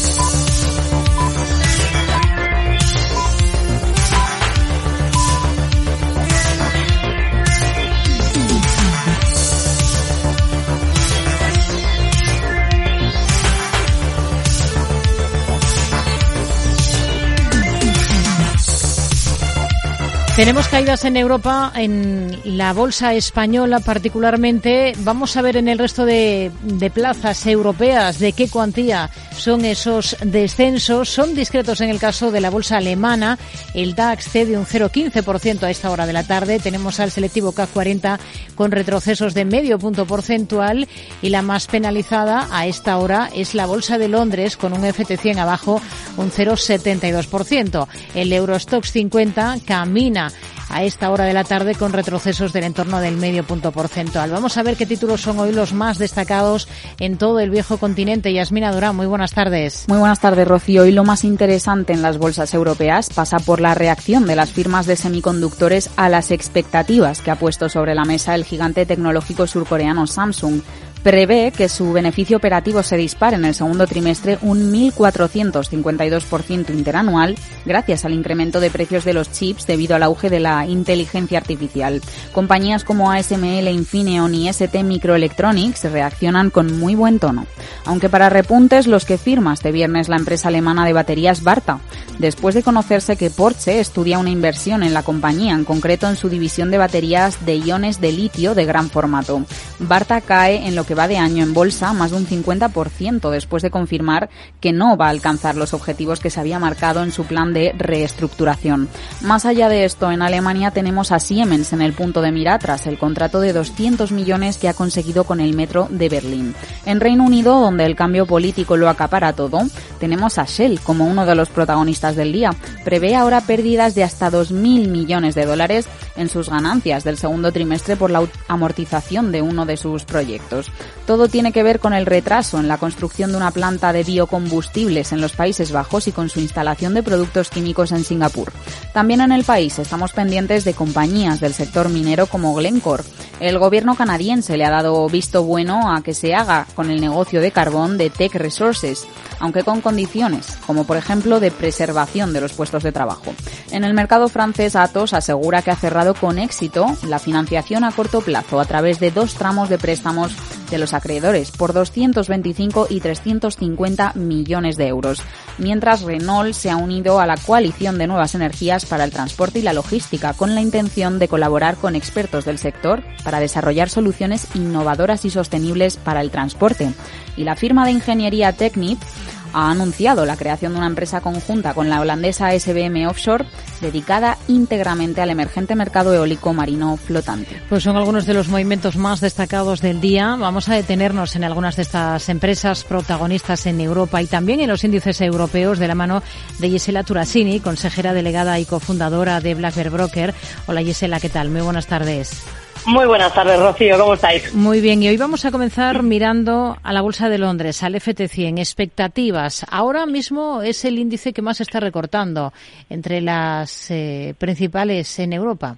Tenemos caídas en Europa, en la bolsa española particularmente. Vamos a ver en el resto de plazas europeas de qué cuantía son esos descensos. Son discretos en el caso de la bolsa alemana. El DAX cede un 0,15% a esta hora de la tarde. Tenemos al selectivo CAC 40 con retrocesos de medio punto porcentual y la más penalizada a esta hora es la bolsa de Londres con un FT100 abajo un 0,72%. El Eurostoxx 50 camina a esta hora de la tarde con retrocesos del entorno del medio punto porcentual. Vamos a ver qué títulos son hoy los más destacados en todo el viejo continente. Yasmina Durán, muy buenas tardes. Muy buenas tardes, Rocío. Hoy lo más interesante en las bolsas europeas pasa por la reacción de las firmas de semiconductores a las expectativas que ha puesto sobre la mesa el gigante tecnológico surcoreano Samsung. Prevé que su beneficio operativo se dispare en el segundo trimestre un 1.452% interanual gracias al incremento de precios de los chips debido al auge de la inteligencia artificial. Compañías como ASML, Infineon y ST Microelectronics reaccionan con muy buen tono. Aunque para repuntes los que firma este viernes la empresa alemana de baterías Varta, después de conocerse que Porsche estudia una inversión en la compañía, en concreto en su división de baterías de iones de litio de gran formato. Varta cae en lo que va de año en bolsa más de un 50% después de confirmar que no va a alcanzar los objetivos que se había marcado en su plan de reestructuración. Más allá de esto, en Alemania tenemos a Siemens en el punto de mira tras el contrato de 200 millones que ha conseguido con el metro de Berlín. En Reino Unido, donde el cambio político lo acapara todo, tenemos a Shell como uno de los protagonistas del día. Prevé ahora pérdidas de hasta 2.000 millones de dólares en sus ganancias del segundo trimestre por la amortización de uno de sus proyectos. Todo tiene que ver con el retraso en la construcción de una planta de biocombustibles en los Países Bajos y con su instalación de productos químicos en Singapur. También en el país estamos pendientes de compañías del sector minero como Glencore. El gobierno canadiense le ha dado visto bueno a que se haga con el negocio de carbón de Teck Resources, aunque con condiciones, como por ejemplo de preservación de los puestos de trabajo. En el mercado francés, Atos asegura que ha cerrado con éxito la financiación a corto plazo a través de dos tramos de préstamos de los acreedores por 225 y 350 millones de euros, mientras Renault se ha unido a la coalición de nuevas energías para el transporte y la logística con la intención de colaborar con expertos del sector para desarrollar soluciones innovadoras y sostenibles para el transporte. Y la firma de ingeniería Technip ha anunciado la creación de una empresa conjunta con la holandesa SBM Offshore dedicada íntegramente al emergente mercado eólico marino flotante. Pues son algunos de los movimientos más destacados del día. Vamos a detenernos en algunas de estas empresas protagonistas en Europa y también en los índices europeos de la mano de Gisela Turasini, consejera delegada y cofundadora de Black Bear Broker. Hola Gisela, ¿qué tal? Muy buenas tardes. Muy buenas tardes, Rocío, ¿cómo estáis? Muy bien, y hoy vamos a comenzar mirando a la Bolsa de Londres, al FT100, expectativas. Ahora mismo es el índice que más se está recortando entre las principales en Europa.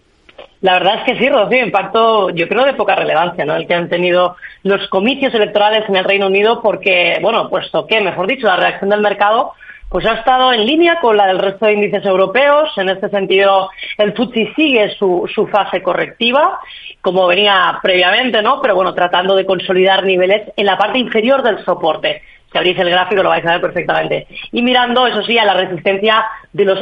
La verdad es que sí, Rocío, impacto yo creo de poca relevancia, ¿no? El que han tenido los comicios electorales en el Reino Unido porque, bueno, puesto que, mejor dicho, la reacción del mercado pues ha estado en línea con la del resto de índices europeos. En este sentido, el FTSE sigue su fase correctiva, como venía previamente, ¿no? Pero bueno, tratando de consolidar niveles en la parte inferior del soporte. Si abrís el gráfico lo vais a ver perfectamente. Y mirando, eso sí, a la resistencia de los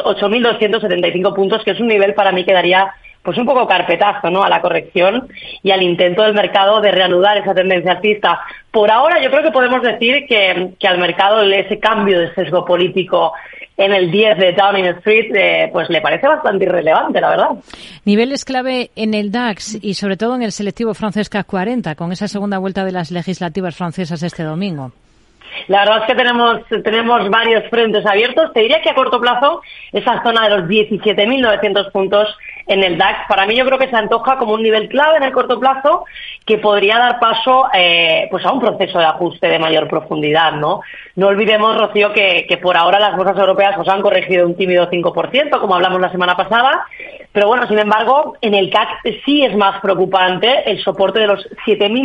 8.275 puntos, que es un nivel para mí que daría pues un poco carpetazo, ¿no?, a la corrección y al intento del mercado de reanudar esa tendencia alcista. Por ahora yo creo que podemos decir que al mercado ese cambio de sesgo político en el 10 de Downing Street, pues le parece bastante irrelevante, la verdad. Niveles clave en el DAX y sobre todo en el selectivo francés CAC 40, con esa segunda vuelta de las legislativas francesas este domingo. La verdad es que tenemos varios frentes abiertos. Te diría que a corto plazo esa zona de los 17.900 puntos en el DAX, para mí yo creo que se antoja como un nivel clave en el corto plazo que podría dar paso pues a un proceso de ajuste de mayor profundidad, ¿no? No olvidemos, Rocío, que por ahora las bolsas europeas pues han corregido un tímido 5%, como hablamos la semana pasada, pero bueno, sin embargo, en el CAC sí es más preocupante el soporte de los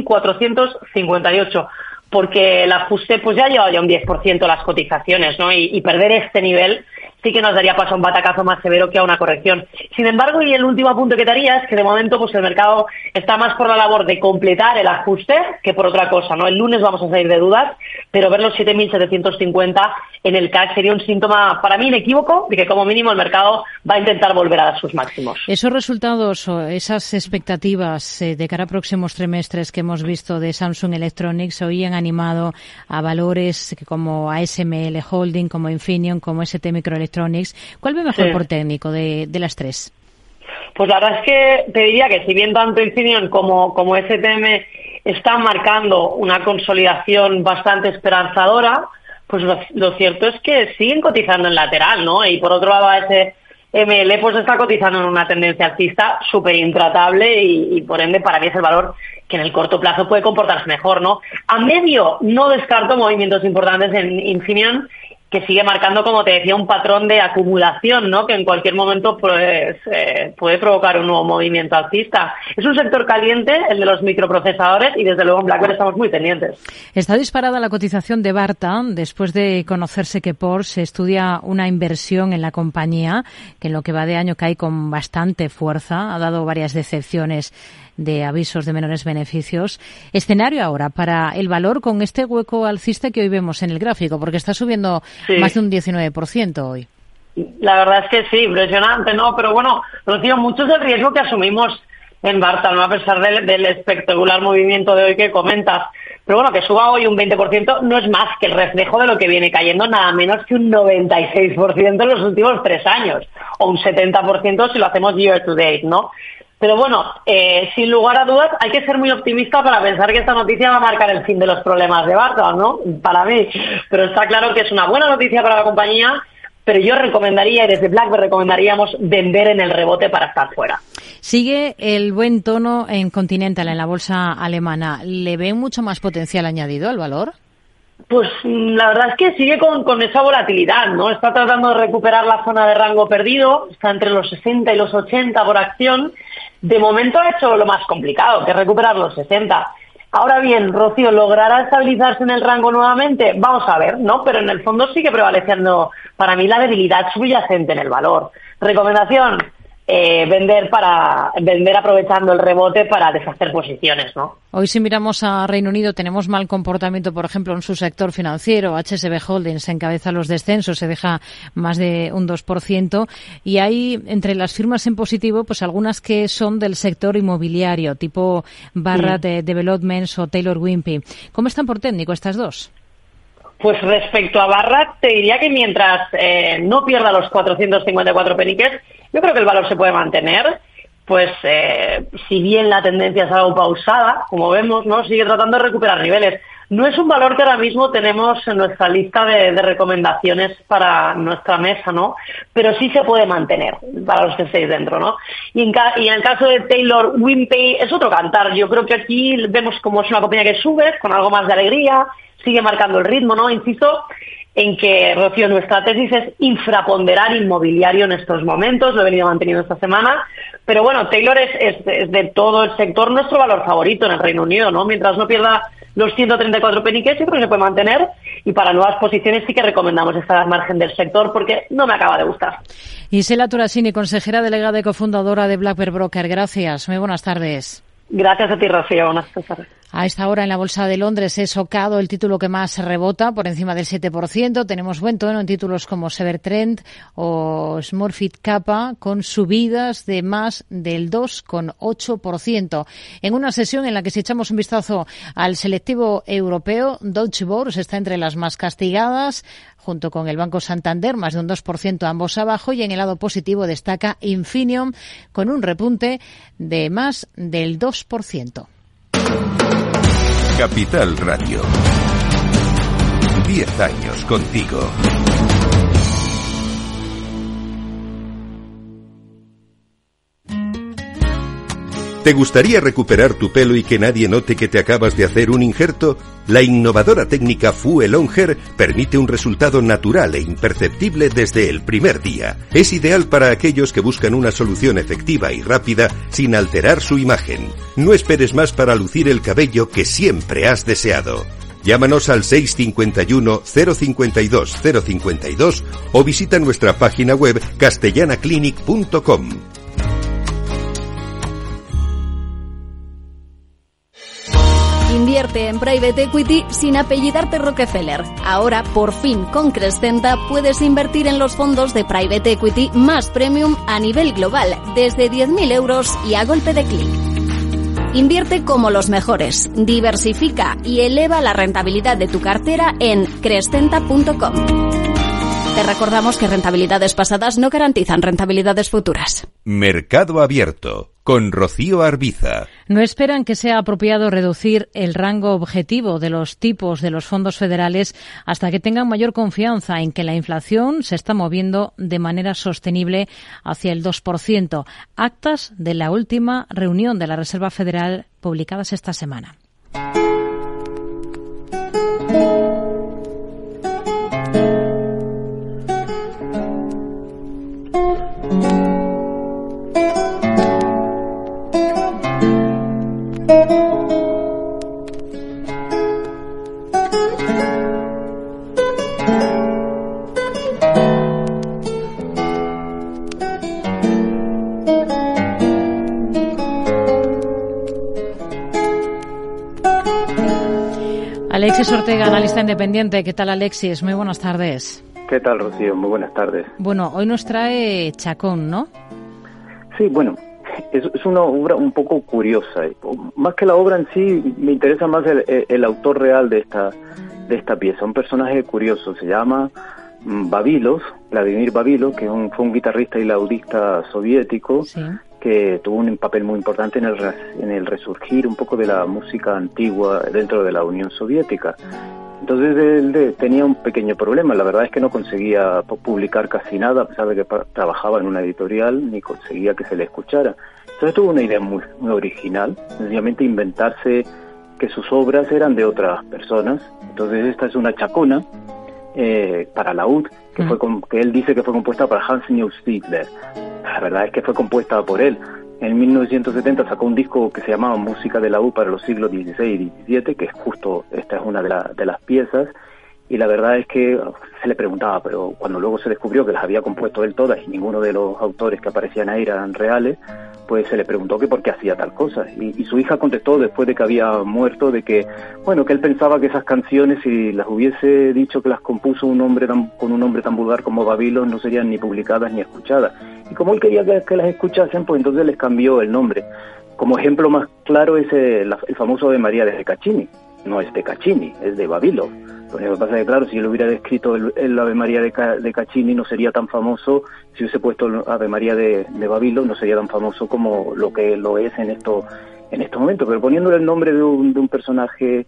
7.458, porque el ajuste pues ya lleva ya un 10% las cotizaciones, ¿no? Y perder este nivel sí que nos daría paso a un batacazo más severo que a una corrección. Sin embargo, y el último apunte que te haría es que de momento pues el mercado está más por la labor de completar el ajuste que por otra cosa, ¿no? El lunes vamos a salir de dudas, pero ver los 7.750 en el CAC sería un síntoma para mí inequívoco de que como mínimo el mercado va a intentar volver a dar sus máximos. Esos resultados o esas expectativas de cara a próximos trimestres que hemos visto de Samsung Electronics hoy han animado a valores como ASML Holding, como Infineon, como ST Microelectronics. ¿Cuál ve mejor por técnico de las tres? Pues la verdad es que te diría que si bien tanto Infineon como STM están marcando una consolidación bastante esperanzadora, pues lo cierto es que siguen cotizando en lateral, ¿no? Y por otro lado SML pues está cotizando en una tendencia alcista súper intratable y por ende para mí es el valor que en el corto plazo puede comportarse mejor, ¿no? A medio no descarto movimientos importantes en Infineon, que sigue marcando, como te decía, un patrón de acumulación, ¿no? Que en cualquier momento pues, puede provocar un nuevo movimiento alcista. Es un sector caliente, el de los microprocesadores, y desde luego en BlackBerry estamos muy pendientes. Está disparada la cotización de Varta después de conocerse que Porsche estudia una inversión en la compañía, que en lo que va de año cae con bastante fuerza. Ha dado varias decepciones de avisos de menores beneficios. Escenario ahora para el valor con este hueco alcista que hoy vemos en el gráfico, porque está subiendo más de un 19% hoy. La verdad es que sí, impresionante, ¿no? Pero bueno, Rocío, mucho es el riesgo que asumimos en Varta, ¿no? A pesar del espectacular movimiento de hoy que comentas. Pero bueno, que suba hoy un 20% no es más que el reflejo de lo que viene cayendo, nada menos que un 96% en los últimos 3 años, o un 70% si lo hacemos year to date, ¿no? Pero bueno, sin lugar a dudas, hay que ser muy optimista para pensar que esta noticia va a marcar el fin de los problemas de Varta, ¿no? Para mí. Pero está claro que es una buena noticia para la compañía, pero yo recomendaría, y desde BlackBerry recomendaríamos vender en el rebote para estar fuera. Sigue el buen tono en Continental, en la bolsa alemana. ¿Le ve mucho más potencial añadido al valor? Pues la verdad es que sigue con esa volatilidad, ¿no? Está tratando de recuperar la zona de rango perdido, está entre los 60 y los 80 por acción. De momento ha hecho lo más complicado, que es recuperar los 60. Ahora bien, Rocío, ¿logrará estabilizarse en el rango nuevamente? Vamos a ver, ¿no? Pero en el fondo sigue prevaleciendo para mí la debilidad subyacente en el valor. Recomendación, vender aprovechando el rebote para deshacer posiciones, ¿no? Hoy si miramos a Reino Unido tenemos mal comportamiento, por ejemplo, en su sector financiero. HSB Holdings encabeza los descensos, se deja más de un 2%, y hay entre las firmas en positivo pues algunas que son del sector inmobiliario, tipo Barratt Developments o Taylor Wimpey. ¿Cómo están por técnico estas dos? Pues respecto a Barratt, te diría que mientras no pierda los 454 peniques, yo creo que el valor se puede mantener. Pues si bien la tendencia es algo pausada, como vemos, ¿no? Sigue tratando de recuperar niveles. No es un valor que ahora mismo tenemos en nuestra lista de recomendaciones para nuestra mesa, ¿no? Pero sí se puede mantener para los que estéis dentro, ¿no? Y en el caso de Taylor Wimpey es otro cantar. Yo creo que aquí vemos como es una compañía que sube con algo más de alegría, sigue marcando el ritmo, ¿no? Insisto en que, Rocío, nuestra tesis es infraponderar inmobiliario en estos momentos, lo he venido manteniendo esta semana, pero bueno, Taylor es de todo el sector nuestro valor favorito en el Reino Unido, ¿no? Mientras no pierda los 134 peniques, yo creo que se puede mantener, y para nuevas posiciones sí que recomendamos estar al margen del sector porque no me acaba de gustar. Isela Turasini, consejera delegada y cofundadora de BlackBerry Broker, gracias, muy buenas tardes. Gracias a ti, Rocío, buenas tardes. A esta hora en la Bolsa de Londres es Ocado el título que más rebota, por encima del 7%. Tenemos buen tono en títulos como Severtrend o Smurfit Kappa, con subidas de más del 2,8%. En una sesión en la que, si echamos un vistazo al selectivo europeo, Deutsche Börse está entre las más castigadas, junto con el Banco Santander, más de un 2%, ambos abajo, y en el lado positivo destaca Infineon, con un repunte de más del 2%. Capital Radio. 10 años contigo. ¿Te gustaría recuperar tu pelo y que nadie note que te acabas de hacer un injerto? La innovadora técnica Fuel On Hair permite un resultado natural e imperceptible desde el primer día. Es ideal para aquellos que buscan una solución efectiva y rápida sin alterar su imagen. No esperes más para lucir el cabello que siempre has deseado. Llámanos al 651 052 052 o visita nuestra página web castellanaclinic.com. Invierte en Private Equity sin apellidarte Rockefeller. Ahora, por fin, con Crescenta puedes invertir en los fondos de Private Equity más premium a nivel global, desde 10.000 euros y a golpe de clic. Invierte como los mejores, diversifica y eleva la rentabilidad de tu cartera en crescenta.com. Te recordamos que rentabilidades pasadas no garantizan rentabilidades futuras. Mercado Abierto, con Rocío Arbiza. No esperan que sea apropiado reducir el rango objetivo de los tipos de los fondos federales hasta que tengan mayor confianza en que la inflación se está moviendo de manera sostenible hacia el 2%. Actas de la última reunión de la Reserva Federal publicadas esta semana. Alexis Ortega, analista independiente. ¿Qué tal, Alexis? Muy buenas tardes. ¿Qué tal, Rocío? Muy buenas tardes. Bueno, hoy nos trae Chacón, ¿no? Sí, bueno, es una obra un poco curiosa. Más que la obra en sí, me interesa más el autor real de esta pieza. Un personaje curioso, se llama Vavilos, Vladimir Vavilos, que fue un guitarrista y laudista soviético, sí, que tuvo un papel muy importante en el resurgir un poco de la música antigua dentro de la Unión Soviética. Entonces él tenía un pequeño problema, la verdad es que no conseguía publicar casi nada, a pesar de que trabajaba en una editorial, ni conseguía que se le escuchara. Entonces tuvo una idea muy, muy original, sencillamente inventarse que sus obras eran de otras personas. Entonces esta es una chacona para laúd, que él dice que fue compuesta para Hans Neusiedler. La verdad es que fue compuesta por él. En 1970 sacó un disco que se llamaba Música de laúd para los siglos XVI y XVII, que es justo, esta es una de las piezas, y la verdad es que se le preguntaba, pero cuando luego se descubrió que las había compuesto él todas y ninguno de los autores que aparecían ahí eran reales, pues se le preguntó que por qué hacía tal cosa. Y su hija contestó después de que había muerto de que, bueno, que él pensaba que esas canciones, si las hubiese dicho que las compuso con un nombre tan vulgar como Vavilos, no serían ni publicadas ni escuchadas. Y como él quería que las escuchasen, pues entonces les cambió el nombre. Como ejemplo más claro es el famoso Ave María de Caccini. No es de Caccini, es de Vavilos. Lo único que pasa es que, claro, si él hubiera escrito el Ave María de Caccini, no sería tan famoso. Si hubiese puesto el Ave María de Vavilos, no sería tan famoso como lo que lo es en estos momentos. Pero poniéndole el nombre de un personaje,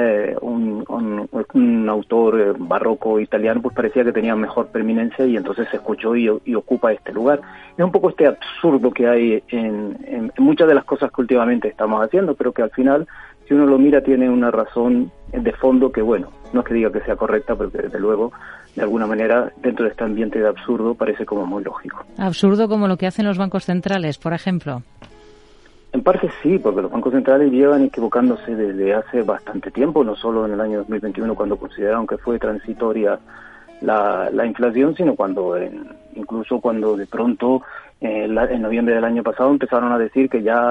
un autor barroco italiano, pues parecía que tenía mejor preeminencia y entonces se escuchó y ocupa este lugar. Es un poco este absurdo que hay en muchas de las cosas que últimamente estamos haciendo, pero que al final, si uno lo mira, tiene una razón de fondo que, bueno, no es que diga que sea correcta, pero que desde luego, de alguna manera, dentro de este ambiente de absurdo, parece como muy lógico. Absurdo como lo que hacen los bancos centrales, por ejemplo. En parte sí, porque los bancos centrales llevan equivocándose desde hace bastante tiempo, no solo en el año 2021 cuando consideraron que fue transitoria la inflación, sino incluso cuando de pronto en noviembre del año pasado empezaron a decir que ya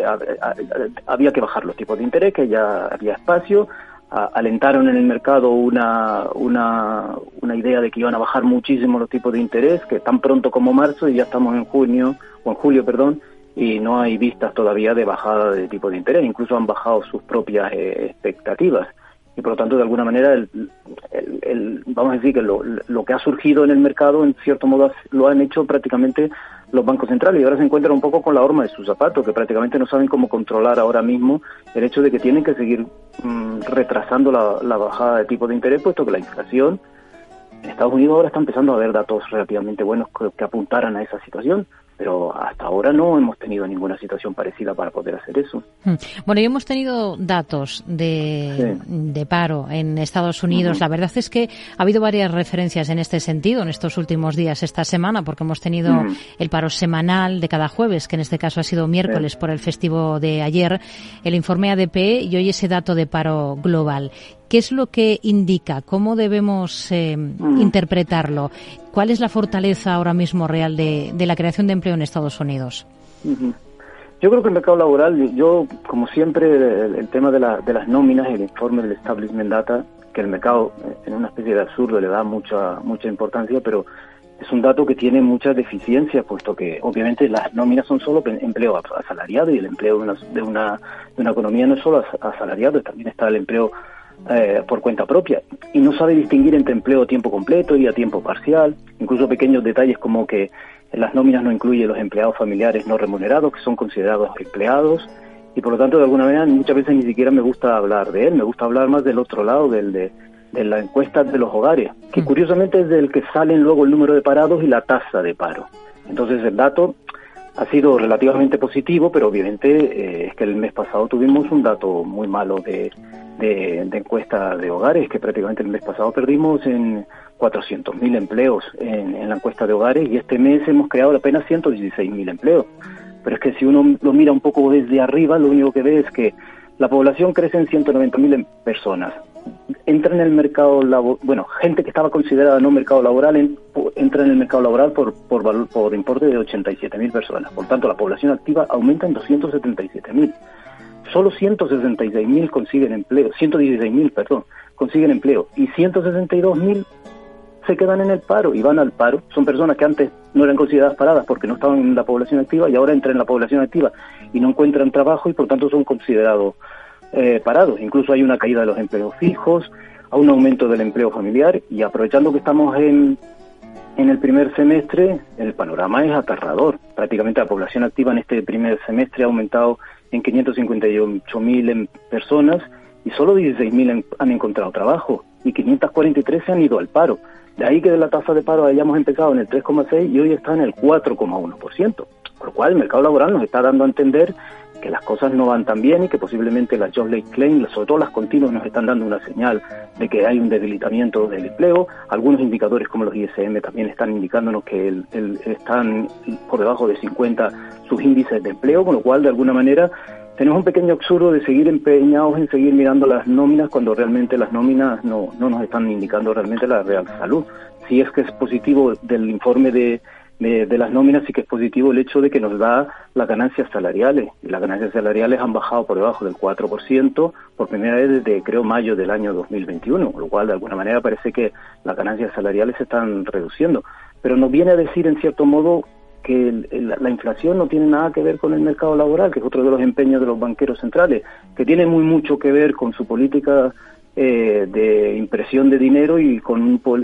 había que bajar los tipos de interés, que ya había espacio. Alentaron en el mercado una idea de que iban a bajar muchísimo los tipos de interés, que tan pronto como marzo, y ya estamos en julio, y no hay vistas todavía de bajada de tipo de interés. Incluso han bajado sus propias expectativas. Y por lo tanto, de alguna manera, vamos a decir que lo que ha surgido en el mercado, en cierto modo, lo han hecho prácticamente los bancos centrales, y ahora se encuentran un poco con la horma de sus zapatos, que prácticamente no saben cómo controlar ahora mismo el hecho de que tienen que seguir retrasando la bajada de tipo de interés, puesto que la inflación en Estados Unidos ahora está empezando a haber datos relativamente buenos que apuntaran a esa situación. Pero hasta ahora no hemos tenido ninguna situación parecida para poder hacer eso. Bueno, y hemos tenido datos de paro en Estados Unidos. La verdad es que ha habido varias referencias en este sentido en estos últimos días, esta semana, porque hemos tenido el paro semanal de cada jueves, que en este caso ha sido miércoles por el festivo de ayer, el informe ADP y hoy ese dato de paro global. ¿Qué es lo que indica? ¿Cómo debemos interpretarlo? ¿Cuál es la fortaleza ahora mismo real de la creación de empleo en Estados Unidos? Yo creo que el mercado laboral, como siempre, el tema de las nóminas, el informe del Establishment Data, que el mercado en una especie de absurdo le da mucha importancia, pero es un dato que tiene muchas deficiencias, puesto que obviamente las nóminas son solo empleo asalariado, y el empleo de una economía no es solo asalariado, también está el empleo por cuenta propia, y no sabe distinguir entre empleo a tiempo completo y a tiempo parcial. Incluso pequeños detalles como que en las nóminas no incluye los empleados familiares no remunerados, que son considerados empleados, y por lo tanto de alguna manera muchas veces ni siquiera me gusta hablar de él, me gusta hablar más del otro lado, de la encuesta de los hogares, que curiosamente es del que salen luego el número de parados y la tasa de paro. Entonces el dato ha sido relativamente positivo, pero obviamente es que el mes pasado tuvimos un dato muy malo de encuesta de hogares, que prácticamente el mes pasado perdimos en 400.000 empleos en la encuesta de hogares, y este mes hemos creado apenas 116.000 empleos. Pero es que si uno lo mira un poco desde arriba, lo único que ve es que la población crece en 190.000 personas. Entra en el mercado laboral, gente que estaba considerada no mercado laboral, entra en el mercado laboral por importe de 87.000 personas. Por tanto, la población activa aumenta en 277.000. Solo 116.000 consiguen empleo, 116.000, perdón, consiguen empleo, y 162.000 se quedan en el paro y van al paro. Son personas que antes no eran consideradas paradas porque no estaban en la población activa, y ahora entran en la población activa y no encuentran trabajo, y por tanto son considerados parados. Incluso hay una caída de los empleos fijos, a un aumento del empleo familiar, y aprovechando que estamos en el primer semestre, el panorama es aterrador. Prácticamente la población activa en este primer semestre ha aumentado en 558.000 personas, y solo 16.000 han encontrado trabajo, y 543 se han ido al paro. De ahí que de la tasa de paro hayamos empezado en el 3,6 y hoy está en el 4,1%. Por lo cual el mercado laboral nos está dando a entender que las cosas no van tan bien, y que posiblemente las Jobless Claims, sobre todo las continuas, nos están dando una señal de que hay un debilitamiento del empleo. Algunos indicadores como los ISM también están indicándonos que están por debajo de 50 sus índices de empleo, con lo cual de alguna manera tenemos un pequeño absurdo de seguir empeñados en seguir mirando las nóminas cuando realmente las nóminas no nos están indicando realmente la real salud. Si es que es positivo del informe de las nóminas, sí que es positivo el hecho de que nos da las ganancias salariales, y las ganancias salariales han bajado por debajo del 4% por primera vez desde, creo, mayo del año 2021, con lo cual de alguna manera parece que las ganancias salariales se están reduciendo, pero nos viene a decir en cierto modo que la inflación no tiene nada que ver con el mercado laboral, que es otro de los empeños de los banqueros centrales, que tiene mucho que ver con su política de impresión de dinero y con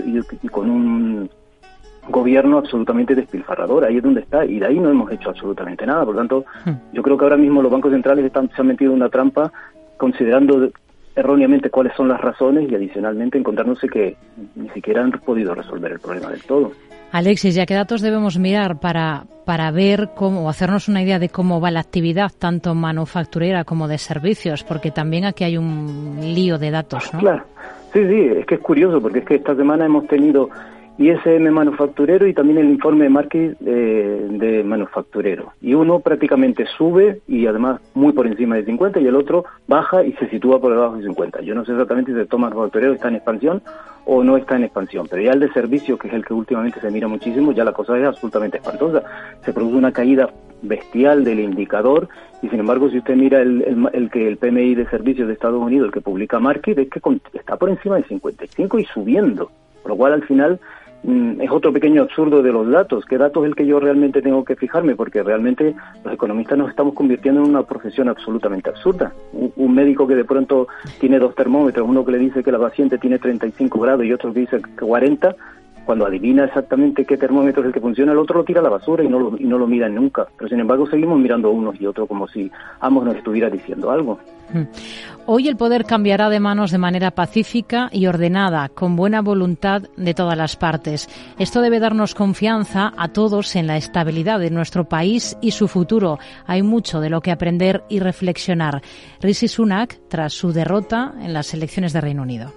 un gobierno absolutamente despilfarrador. Ahí es donde está, y de ahí no hemos hecho absolutamente nada. Por lo tanto, yo creo que ahora mismo los bancos centrales se han metido en una trampa, considerando erróneamente cuáles son las razones, y adicionalmente encontrándose que ni siquiera han podido resolver el problema del todo. Alexis, ¿ya qué datos debemos mirar para ver cómo, hacernos una idea de cómo va la actividad, tanto manufacturera como de servicios? Porque también aquí hay un lío de datos, ¿no? Claro, sí, es que es curioso, porque es que esta semana hemos tenido ISM manufacturero y también el informe de market de manufacturero. Y uno prácticamente sube y además muy por encima de 50 y el otro baja y se sitúa por debajo de 50. Yo no sé exactamente si el toma manufacturero está en expansión o no está en expansión, pero ya el de servicios, que es el que últimamente se mira muchísimo, ya la cosa es absolutamente espantosa. Se produce una caída bestial del indicador y sin embargo si usted mira el PMI de servicios de Estados Unidos, el que publica Market, es que está por encima de 55 y subiendo, por lo cual al final es otro pequeño absurdo de los datos. ¿Qué datos es el que yo realmente tengo que fijarme? Porque realmente los economistas nos estamos convirtiendo en una profesión absolutamente absurda. Un médico que de pronto tiene 2 termómetros, uno que le dice que la paciente tiene 35 grados y otro que dice que 40, cuando adivina exactamente qué termómetro es el que funciona, el otro lo tira a la basura y no lo miran nunca. Pero sin embargo seguimos mirando unos y otros como si ambos nos estuviera diciendo algo. Hoy el poder cambiará de manos de manera pacífica y ordenada, con buena voluntad de todas las partes. Esto debe darnos confianza a todos en la estabilidad de nuestro país y su futuro. Hay mucho de lo que aprender y reflexionar. Rishi Sunak, tras su derrota en las elecciones de Reino Unido.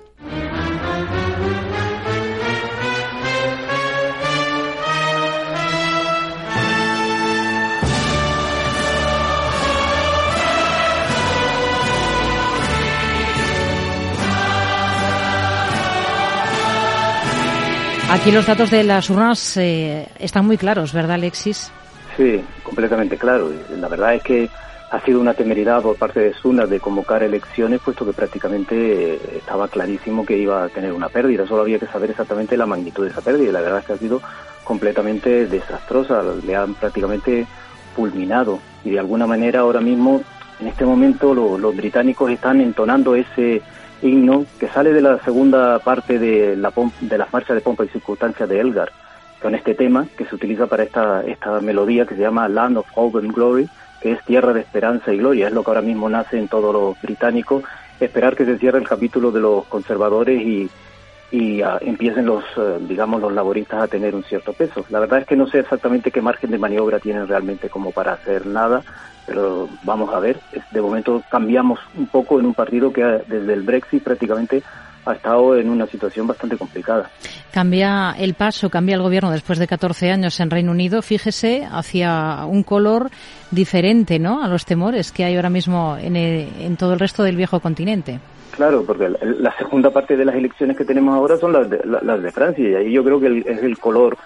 Aquí los datos de las urnas están muy claros, ¿verdad, Alexis? Sí, completamente claro. La verdad es que ha sido una temeridad por parte de Sunak de convocar elecciones, puesto que prácticamente estaba clarísimo que iba a tener una pérdida. Solo había que saber exactamente la magnitud de esa pérdida y la verdad es que ha sido completamente desastrosa. Le han prácticamente fulminado y de alguna manera ahora mismo, en este momento, los británicos están entonando ese himno que sale de la segunda parte de las marchas de pompa y circunstancias de Elgar, con este tema que se utiliza para esta melodía que se llama Land of Hope and Glory, que es tierra de esperanza y gloria. Es lo que ahora mismo nace en todos los británicos, esperar que se cierre el capítulo de los conservadores y empiecen los laboristas a tener un cierto peso. La verdad es que no sé exactamente qué margen de maniobra tienen realmente como para hacer nada, pero vamos a ver. De momento cambiamos un poco en un partido que desde el Brexit prácticamente ha estado en una situación bastante complicada. Cambia el paso, cambia el gobierno después de 14 años en Reino Unido, fíjese, hacia un color diferente, ¿no?, a los temores que hay ahora mismo en todo el resto del viejo continente. Claro, porque la segunda parte de las elecciones que tenemos ahora son las de Francia, y ahí yo creo que es el color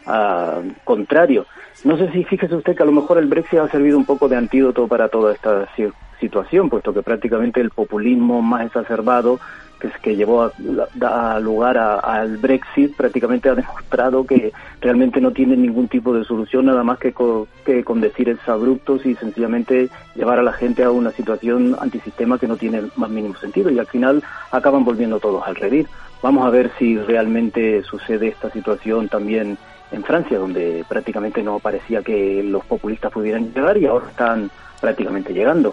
contrario. No sé si fíjese usted que a lo mejor el Brexit ha servido un poco de antídoto para toda esta situación, puesto que prácticamente el populismo más exacerbado que llevó a lugar al Brexit prácticamente ha demostrado que realmente no tiene ningún tipo de solución, nada más que con decir exabruptos y sencillamente llevar a la gente a una situación antisistema que no tiene el más mínimo sentido, y al final acaban volviendo todos al redil. Vamos a ver si realmente sucede esta situación también en Francia, donde prácticamente no parecía que los populistas pudieran llegar y ahora están prácticamente llegando.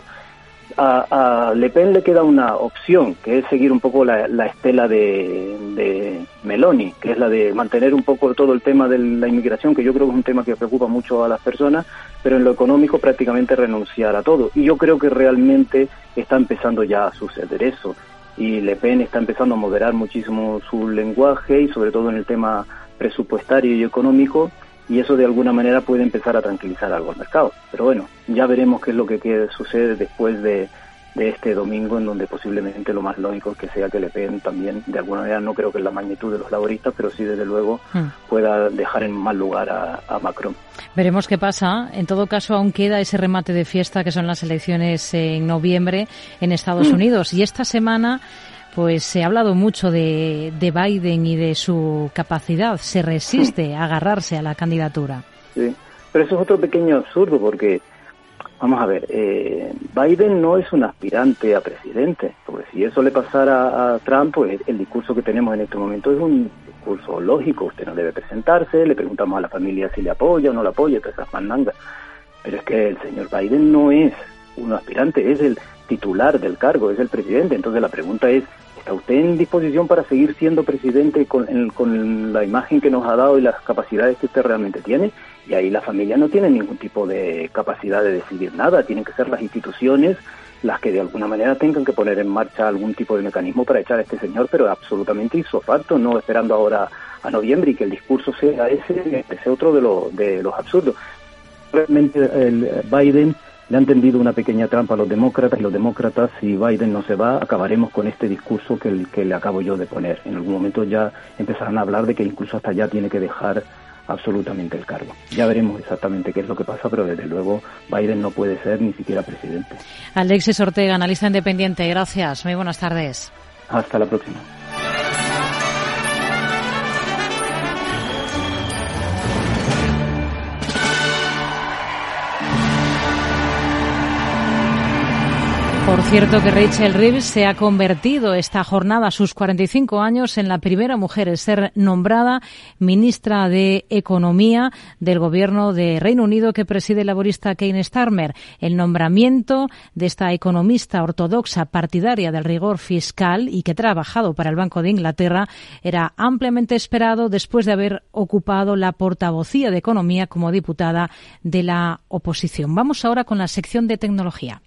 A Le Pen le queda una opción, que es seguir un poco la estela de Meloni, que es la de mantener un poco todo el tema de la inmigración, que yo creo que es un tema que preocupa mucho a las personas, pero en lo económico prácticamente renunciar a todo. Y yo creo que realmente está empezando ya a suceder eso. Y Le Pen está empezando a moderar muchísimo su lenguaje y sobre todo en el tema presupuestario y económico, y eso de alguna manera puede empezar a tranquilizar algo al mercado. Pero bueno, ya veremos qué es lo que sucede después de este domingo, en donde posiblemente lo más lógico es que sea que Le Pen también, de alguna manera, no creo que en la magnitud de los laboristas, pero sí desde luego pueda dejar en mal lugar a Macron. Veremos qué pasa. En todo caso, aún queda ese remate de fiesta que son las elecciones en noviembre en Estados Unidos, y esta semana pues se ha hablado mucho de Biden y de su capacidad. Se resiste a agarrarse a la candidatura. Sí, pero eso es otro pequeño absurdo, porque, vamos a ver, Biden no es un aspirante a presidente, porque si eso le pasara a Trump, pues el discurso que tenemos en este momento es un discurso lógico. Usted no debe presentarse, le preguntamos a la familia si le apoya o no le apoya, todas esas mandangas. Pero es que el señor Biden no es un aspirante, es el titular del cargo, es el presidente. Entonces la pregunta es, ¿está usted en disposición para seguir siendo presidente con la imagen que nos ha dado y las capacidades que usted realmente tiene? Y ahí la familia no tiene ningún tipo de capacidad de decidir nada. Tienen que ser las instituciones las que de alguna manera tengan que poner en marcha algún tipo de mecanismo para echar a este señor, pero absolutamente ipso facto, no esperando ahora noviembre y que el discurso sea ese otro de los absurdos. Realmente Biden le han tendido una pequeña trampa a los demócratas, y los demócratas, si Biden no se va, acabaremos con este discurso que le acabo yo de poner. En algún momento ya empezarán a hablar de que incluso hasta ya tiene que dejar absolutamente el cargo. Ya veremos exactamente qué es lo que pasa, pero desde luego Biden no puede ser ni siquiera presidente. Alexis Ortega, analista independiente, gracias. Muy buenas tardes. Hasta la próxima. Por cierto que Rachel Reeves se ha convertido esta jornada a sus 45 años en la primera mujer en ser nombrada ministra de Economía del Gobierno de Reino Unido que preside el laborista Keir Starmer. El nombramiento de esta economista ortodoxa partidaria del rigor fiscal y que ha trabajado para el Banco de Inglaterra era ampliamente esperado después de haber ocupado la portavocía de Economía como diputada de la oposición. Vamos ahora con la sección de tecnología.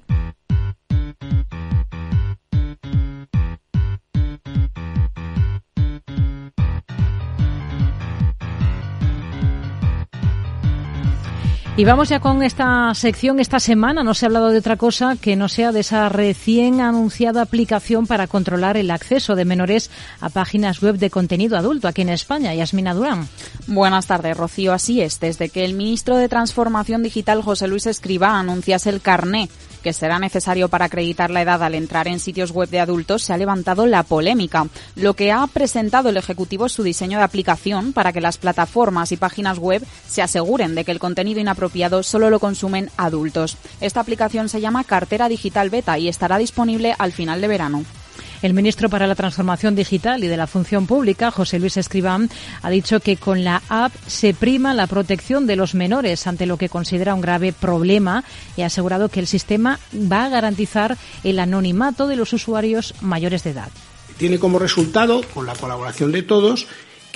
Y vamos ya con esta sección. Esta semana no se ha hablado de otra cosa que no sea de esa recién anunciada aplicación para controlar el acceso de menores a páginas web de contenido adulto aquí en España. Yasmina Durán. Buenas tardes, Rocío. Así es, desde que el ministro de Transformación Digital, José Luis Escrivá, anunciase el carné que será necesario para acreditar la edad al entrar en sitios web de adultos, se ha levantado la polémica. Lo que ha presentado el Ejecutivo es su diseño de aplicación para que las plataformas y páginas web se aseguren de que el contenido inapropiado solo lo consumen adultos. Esta aplicación se llama Cartera Digital Beta y estará disponible al final de verano. El ministro para la Transformación Digital y de la Función Pública, José Luis Escrivá, ha dicho que con la app se prima la protección de los menores ante lo que considera un grave problema y ha asegurado que el sistema va a garantizar el anonimato de los usuarios mayores de edad. Tiene como resultado, con la colaboración de todos,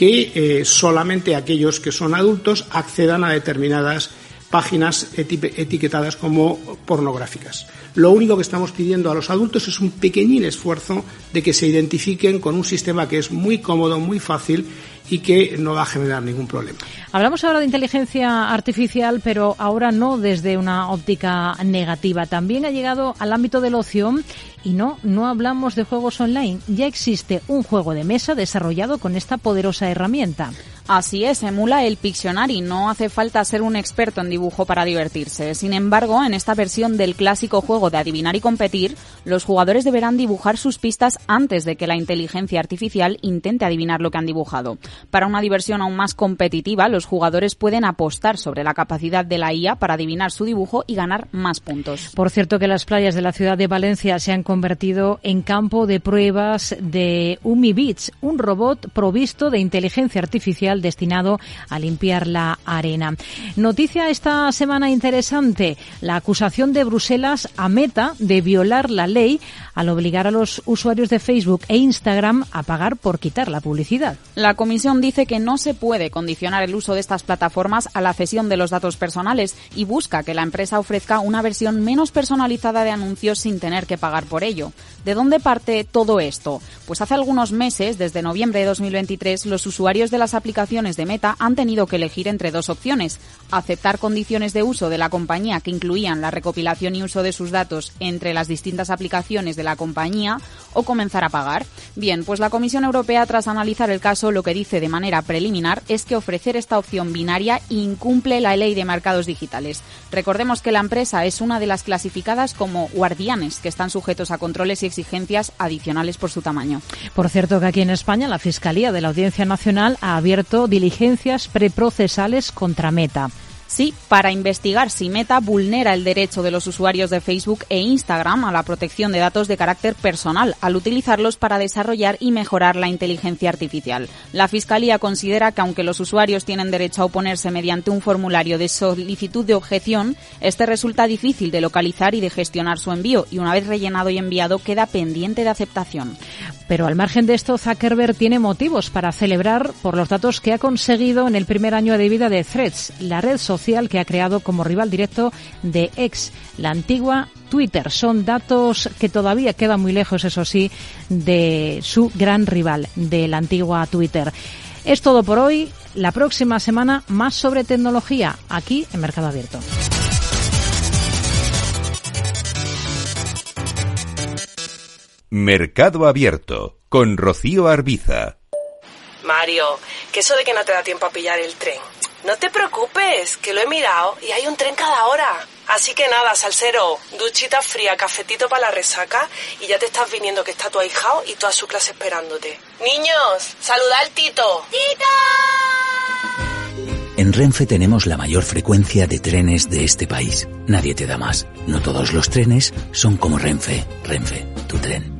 que solamente aquellos que son adultos accedan a determinadas páginas etiquetadas como pornográficas. Lo único que estamos pidiendo a los adultos es un pequeñín esfuerzo de que se identifiquen con un sistema que es muy cómodo, muy fácil y que no va a generar ningún problema. Hablamos ahora de inteligencia artificial, pero ahora no desde una óptica negativa. También ha llegado al ámbito del ocio y no hablamos de juegos online. Ya existe un juego de mesa desarrollado con esta poderosa herramienta. Así es, emula el Pictionary. No hace falta ser un experto en dibujo para divertirse. Sin embargo, en esta versión del clásico juego de adivinar y competir, los jugadores deberán dibujar sus pistas antes de que la inteligencia artificial intente adivinar lo que han dibujado. Para una diversión aún más competitiva, los jugadores pueden apostar sobre la capacidad de la IA para adivinar su dibujo y ganar más puntos. Por cierto, que las playas de la ciudad de Valencia se han convertido en campo de pruebas de Umi Beach, un robot provisto de inteligencia artificial destinado a limpiar la arena. Noticia esta semana interesante: la acusación de Bruselas a Meta de violar la ley al obligar a los usuarios de Facebook e Instagram a pagar por quitar la publicidad. La Comisión dice que no se puede condicionar el uso de estas plataformas a la cesión de los datos personales y busca que la empresa ofrezca una versión menos personalizada de anuncios sin tener que pagar por ello. ¿De dónde parte todo esto? Pues hace algunos meses, desde noviembre de 2023, los usuarios de las aplicaciones de Meta han tenido que elegir entre dos opciones: aceptar condiciones de uso de la compañía que incluían la recopilación y uso de sus datos entre las distintas aplicaciones de la compañía o comenzar a pagar. Bien, pues la Comisión Europea, tras analizar el caso, lo que dice de manera preliminar es que ofrecer esta opción binaria incumple la ley de mercados digitales. Recordemos que la empresa es una de las clasificadas como guardianes, que están sujetos a controles y exigencias adicionales por su tamaño. Por cierto, que aquí en España la Fiscalía de la Audiencia Nacional ha abierto diligencias preprocesales contra Meta. Sí, para investigar si Meta vulnera el derecho de los usuarios de Facebook e Instagram a la protección de datos de carácter personal al utilizarlos para desarrollar y mejorar la inteligencia artificial. La Fiscalía considera que aunque los usuarios tienen derecho a oponerse mediante un formulario de solicitud de objeción, este resulta difícil de localizar y de gestionar su envío y una vez rellenado y enviado queda pendiente de aceptación. Pero al margen de esto, Zuckerberg tiene motivos para celebrar por los datos que ha conseguido en el primer año de vida de Threads, la red social que ha creado como rival directo de X, la antigua Twitter. Son datos que todavía quedan muy lejos, eso sí, de su gran rival, de la antigua Twitter. Es todo por hoy. La próxima semana más sobre tecnología, aquí en Mercado Abierto. Mercado Abierto, con Rocío Arbiza. Mario, que eso de que no te da tiempo a pillar el tren. No te preocupes, que lo he mirado y hay un tren cada hora. Así que nada, salsero, duchita fría, cafetito para la resaca y ya te estás viniendo que está tu ahijao y toda su clase esperándote. Niños, saludad al Tito. ¡Tito! En Renfe tenemos la mayor frecuencia de trenes de este país. Nadie te da más. No todos los trenes son como Renfe. Renfe, tu tren.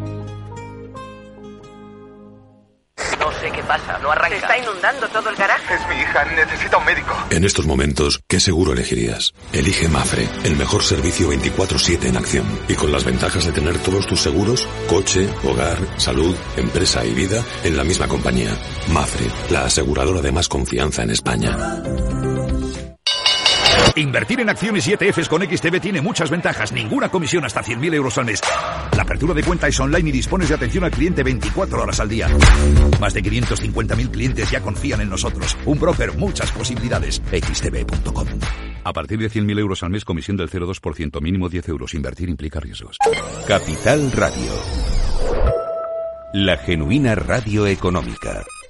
No sé qué pasa, no arranca. Se está inundando todo el garaje. Es mi hija, necesita un médico. En estos momentos, ¿qué seguro elegirías? Elige Mafre, el mejor servicio 24/7 en acción. Y con las ventajas de tener todos tus seguros, coche, hogar, salud, empresa y vida, en la misma compañía. Mafre, la aseguradora de más confianza en España. Invertir en acciones y ETFs con XTB tiene muchas ventajas. Ninguna comisión hasta 100.000 euros al mes. La apertura de cuenta es online y dispones de atención al cliente 24 horas al día. Más de 550.000 clientes ya confían en nosotros. Un broker, muchas posibilidades. XTB.com. A partir de 100.000 euros al mes, comisión del 0,2%, mínimo 10 euros. Invertir implica riesgos. Capital Radio. La genuina radio económica.